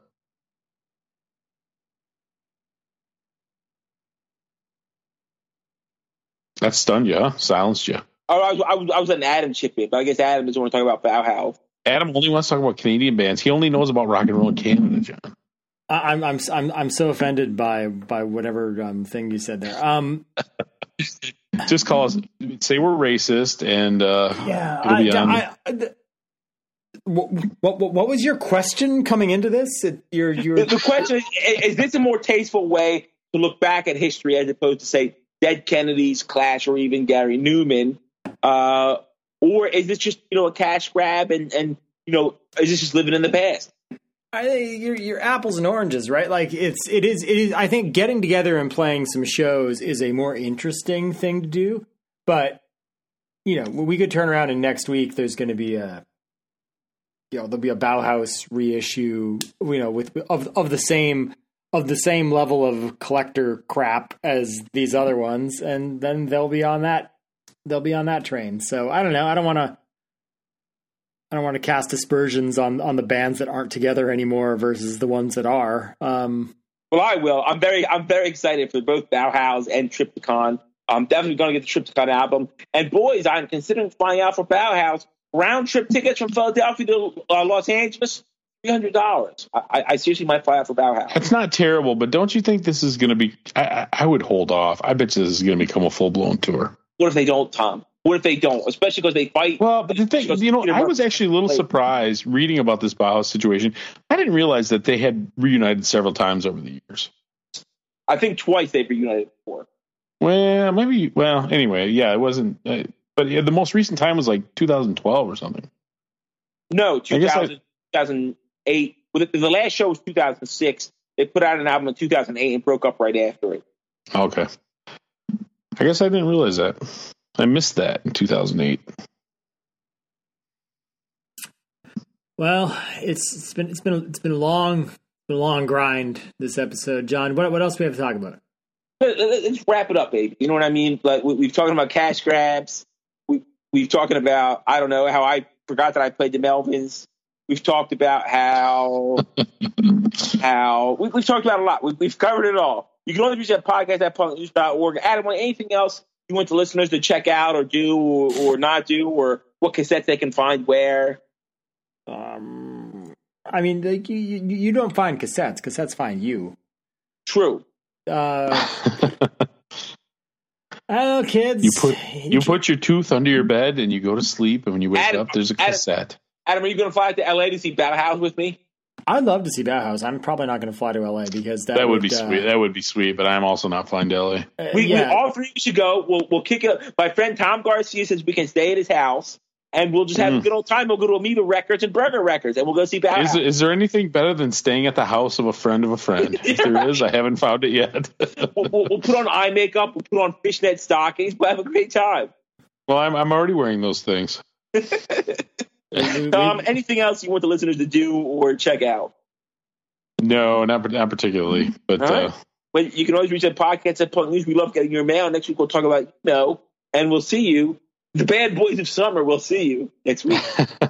That stunned you, huh? Silenced you. Oh, I was, I was, I was letting Adam chip in, but I guess Adam doesn't want to talk about Bauhaus. Adam only wants to talk about Canadian bands. He only knows about rock and roll in Canada, John. I'm I'm I'm I'm so offended by by whatever um, thing you said there. Um, Just call us, say we're racist, and uh, yeah. it'll be I, on. I, I, the, what, what what was your question coming into this? It, you're, you're... The, the question is: is this a more tasteful way to look back at history as opposed to say Dead Kennedys, Clash, or even Gary Newman, uh, or is this just, you know, a cash grab and and you know, is this just living in the past? I, you're, you're apples and oranges, right? Like it's, it is, it is. I think getting together and playing some shows is a more interesting thing to do. But you know, we could turn around and next week there's going to be a, you know, there'll be a Bauhaus reissue, you know, with of of the same of the same level of collector crap as these other ones, and then they'll be on that, they'll be on that train. So I don't know. I don't want to. I don't want to cast aspersions on, on the bands that aren't together anymore versus the ones that are. Um, well, I will. I'm very I'm very excited for both Bauhaus and Triptykon. I'm definitely going to get the Triptykon album. And boys, I'm considering flying out for Bauhaus. Round trip tickets from Philadelphia to uh, Los Angeles, three hundred dollars. I, I seriously might fly out for Bauhaus. It's not terrible, but don't you think this is going to be? I, I, I would hold off. I bet you this is going to become a full blown tour. What if they don't, Tom? What if they don't? Especially because they fight. Well, but the thing, you know, I was actually a little surprised reading about this Bauhaus situation. I didn't realize that they had reunited several times over the years. I think twice they've reunited before. Well, maybe. Well, anyway, yeah, it wasn't. Uh, but yeah, the most recent time was like two thousand twelve or something. No, two thousand, I, two thousand eight. Well, the, the last show was two thousand six. They put out an album in two thousand eight and broke up right after it. Okay. I guess I didn't realize that. I missed that in two thousand eight. Well, it's it's been it's been it's been a long a long grind this episode, John. What what else do we have to talk about? Let's wrap it up, baby. You know what I mean? Like we, we've talking about cash grabs. We we've talking about I don't know how I forgot that I played the Melvins. We've talked about how how we, we've talked about a lot. We, we've covered it all. You can only reach that podcast at punk news dot org. Adam, anything else you want the listeners to check out or do or, or not do, or what cassettes they can find where? Um, I mean, like, you, you you don't find cassettes. Cassettes find you. True. Uh, I don't know, kids. You put you put your tooth under your bed and you go to sleep, and when you wake Adam, up, there's a Adam, cassette. Adam, are you going to fly to L A to see Bauhaus with me? I'd love to see Bauhaus. I'm probably not going to fly to L A because that, that would, would be uh, sweet. That would be sweet, but I'm also not flying to L A. Uh, We, yeah. we all three should go. We'll we'll kick it up. My friend Tom Garcia says we can stay at his house, and we'll just have Mm. a good old time. We'll go to Amoeba Records and Burger Records, and we'll go see Bauhaus. Is, is there anything better than staying at the house of a friend of a friend? If there is, I haven't found it yet. we'll, we'll, we'll put on eye makeup. We'll put on fishnet stockings. We'll have a great time. Well, I'm I'm already wearing those things. Tom, anything else you want the listeners to do or check out? No, not not particularly. But All right. uh, But you can always reach that podcast at Punk News. We love getting your mail. Next week we'll talk about you know, and we'll see you. The bad boys of summer. We'll see you next week.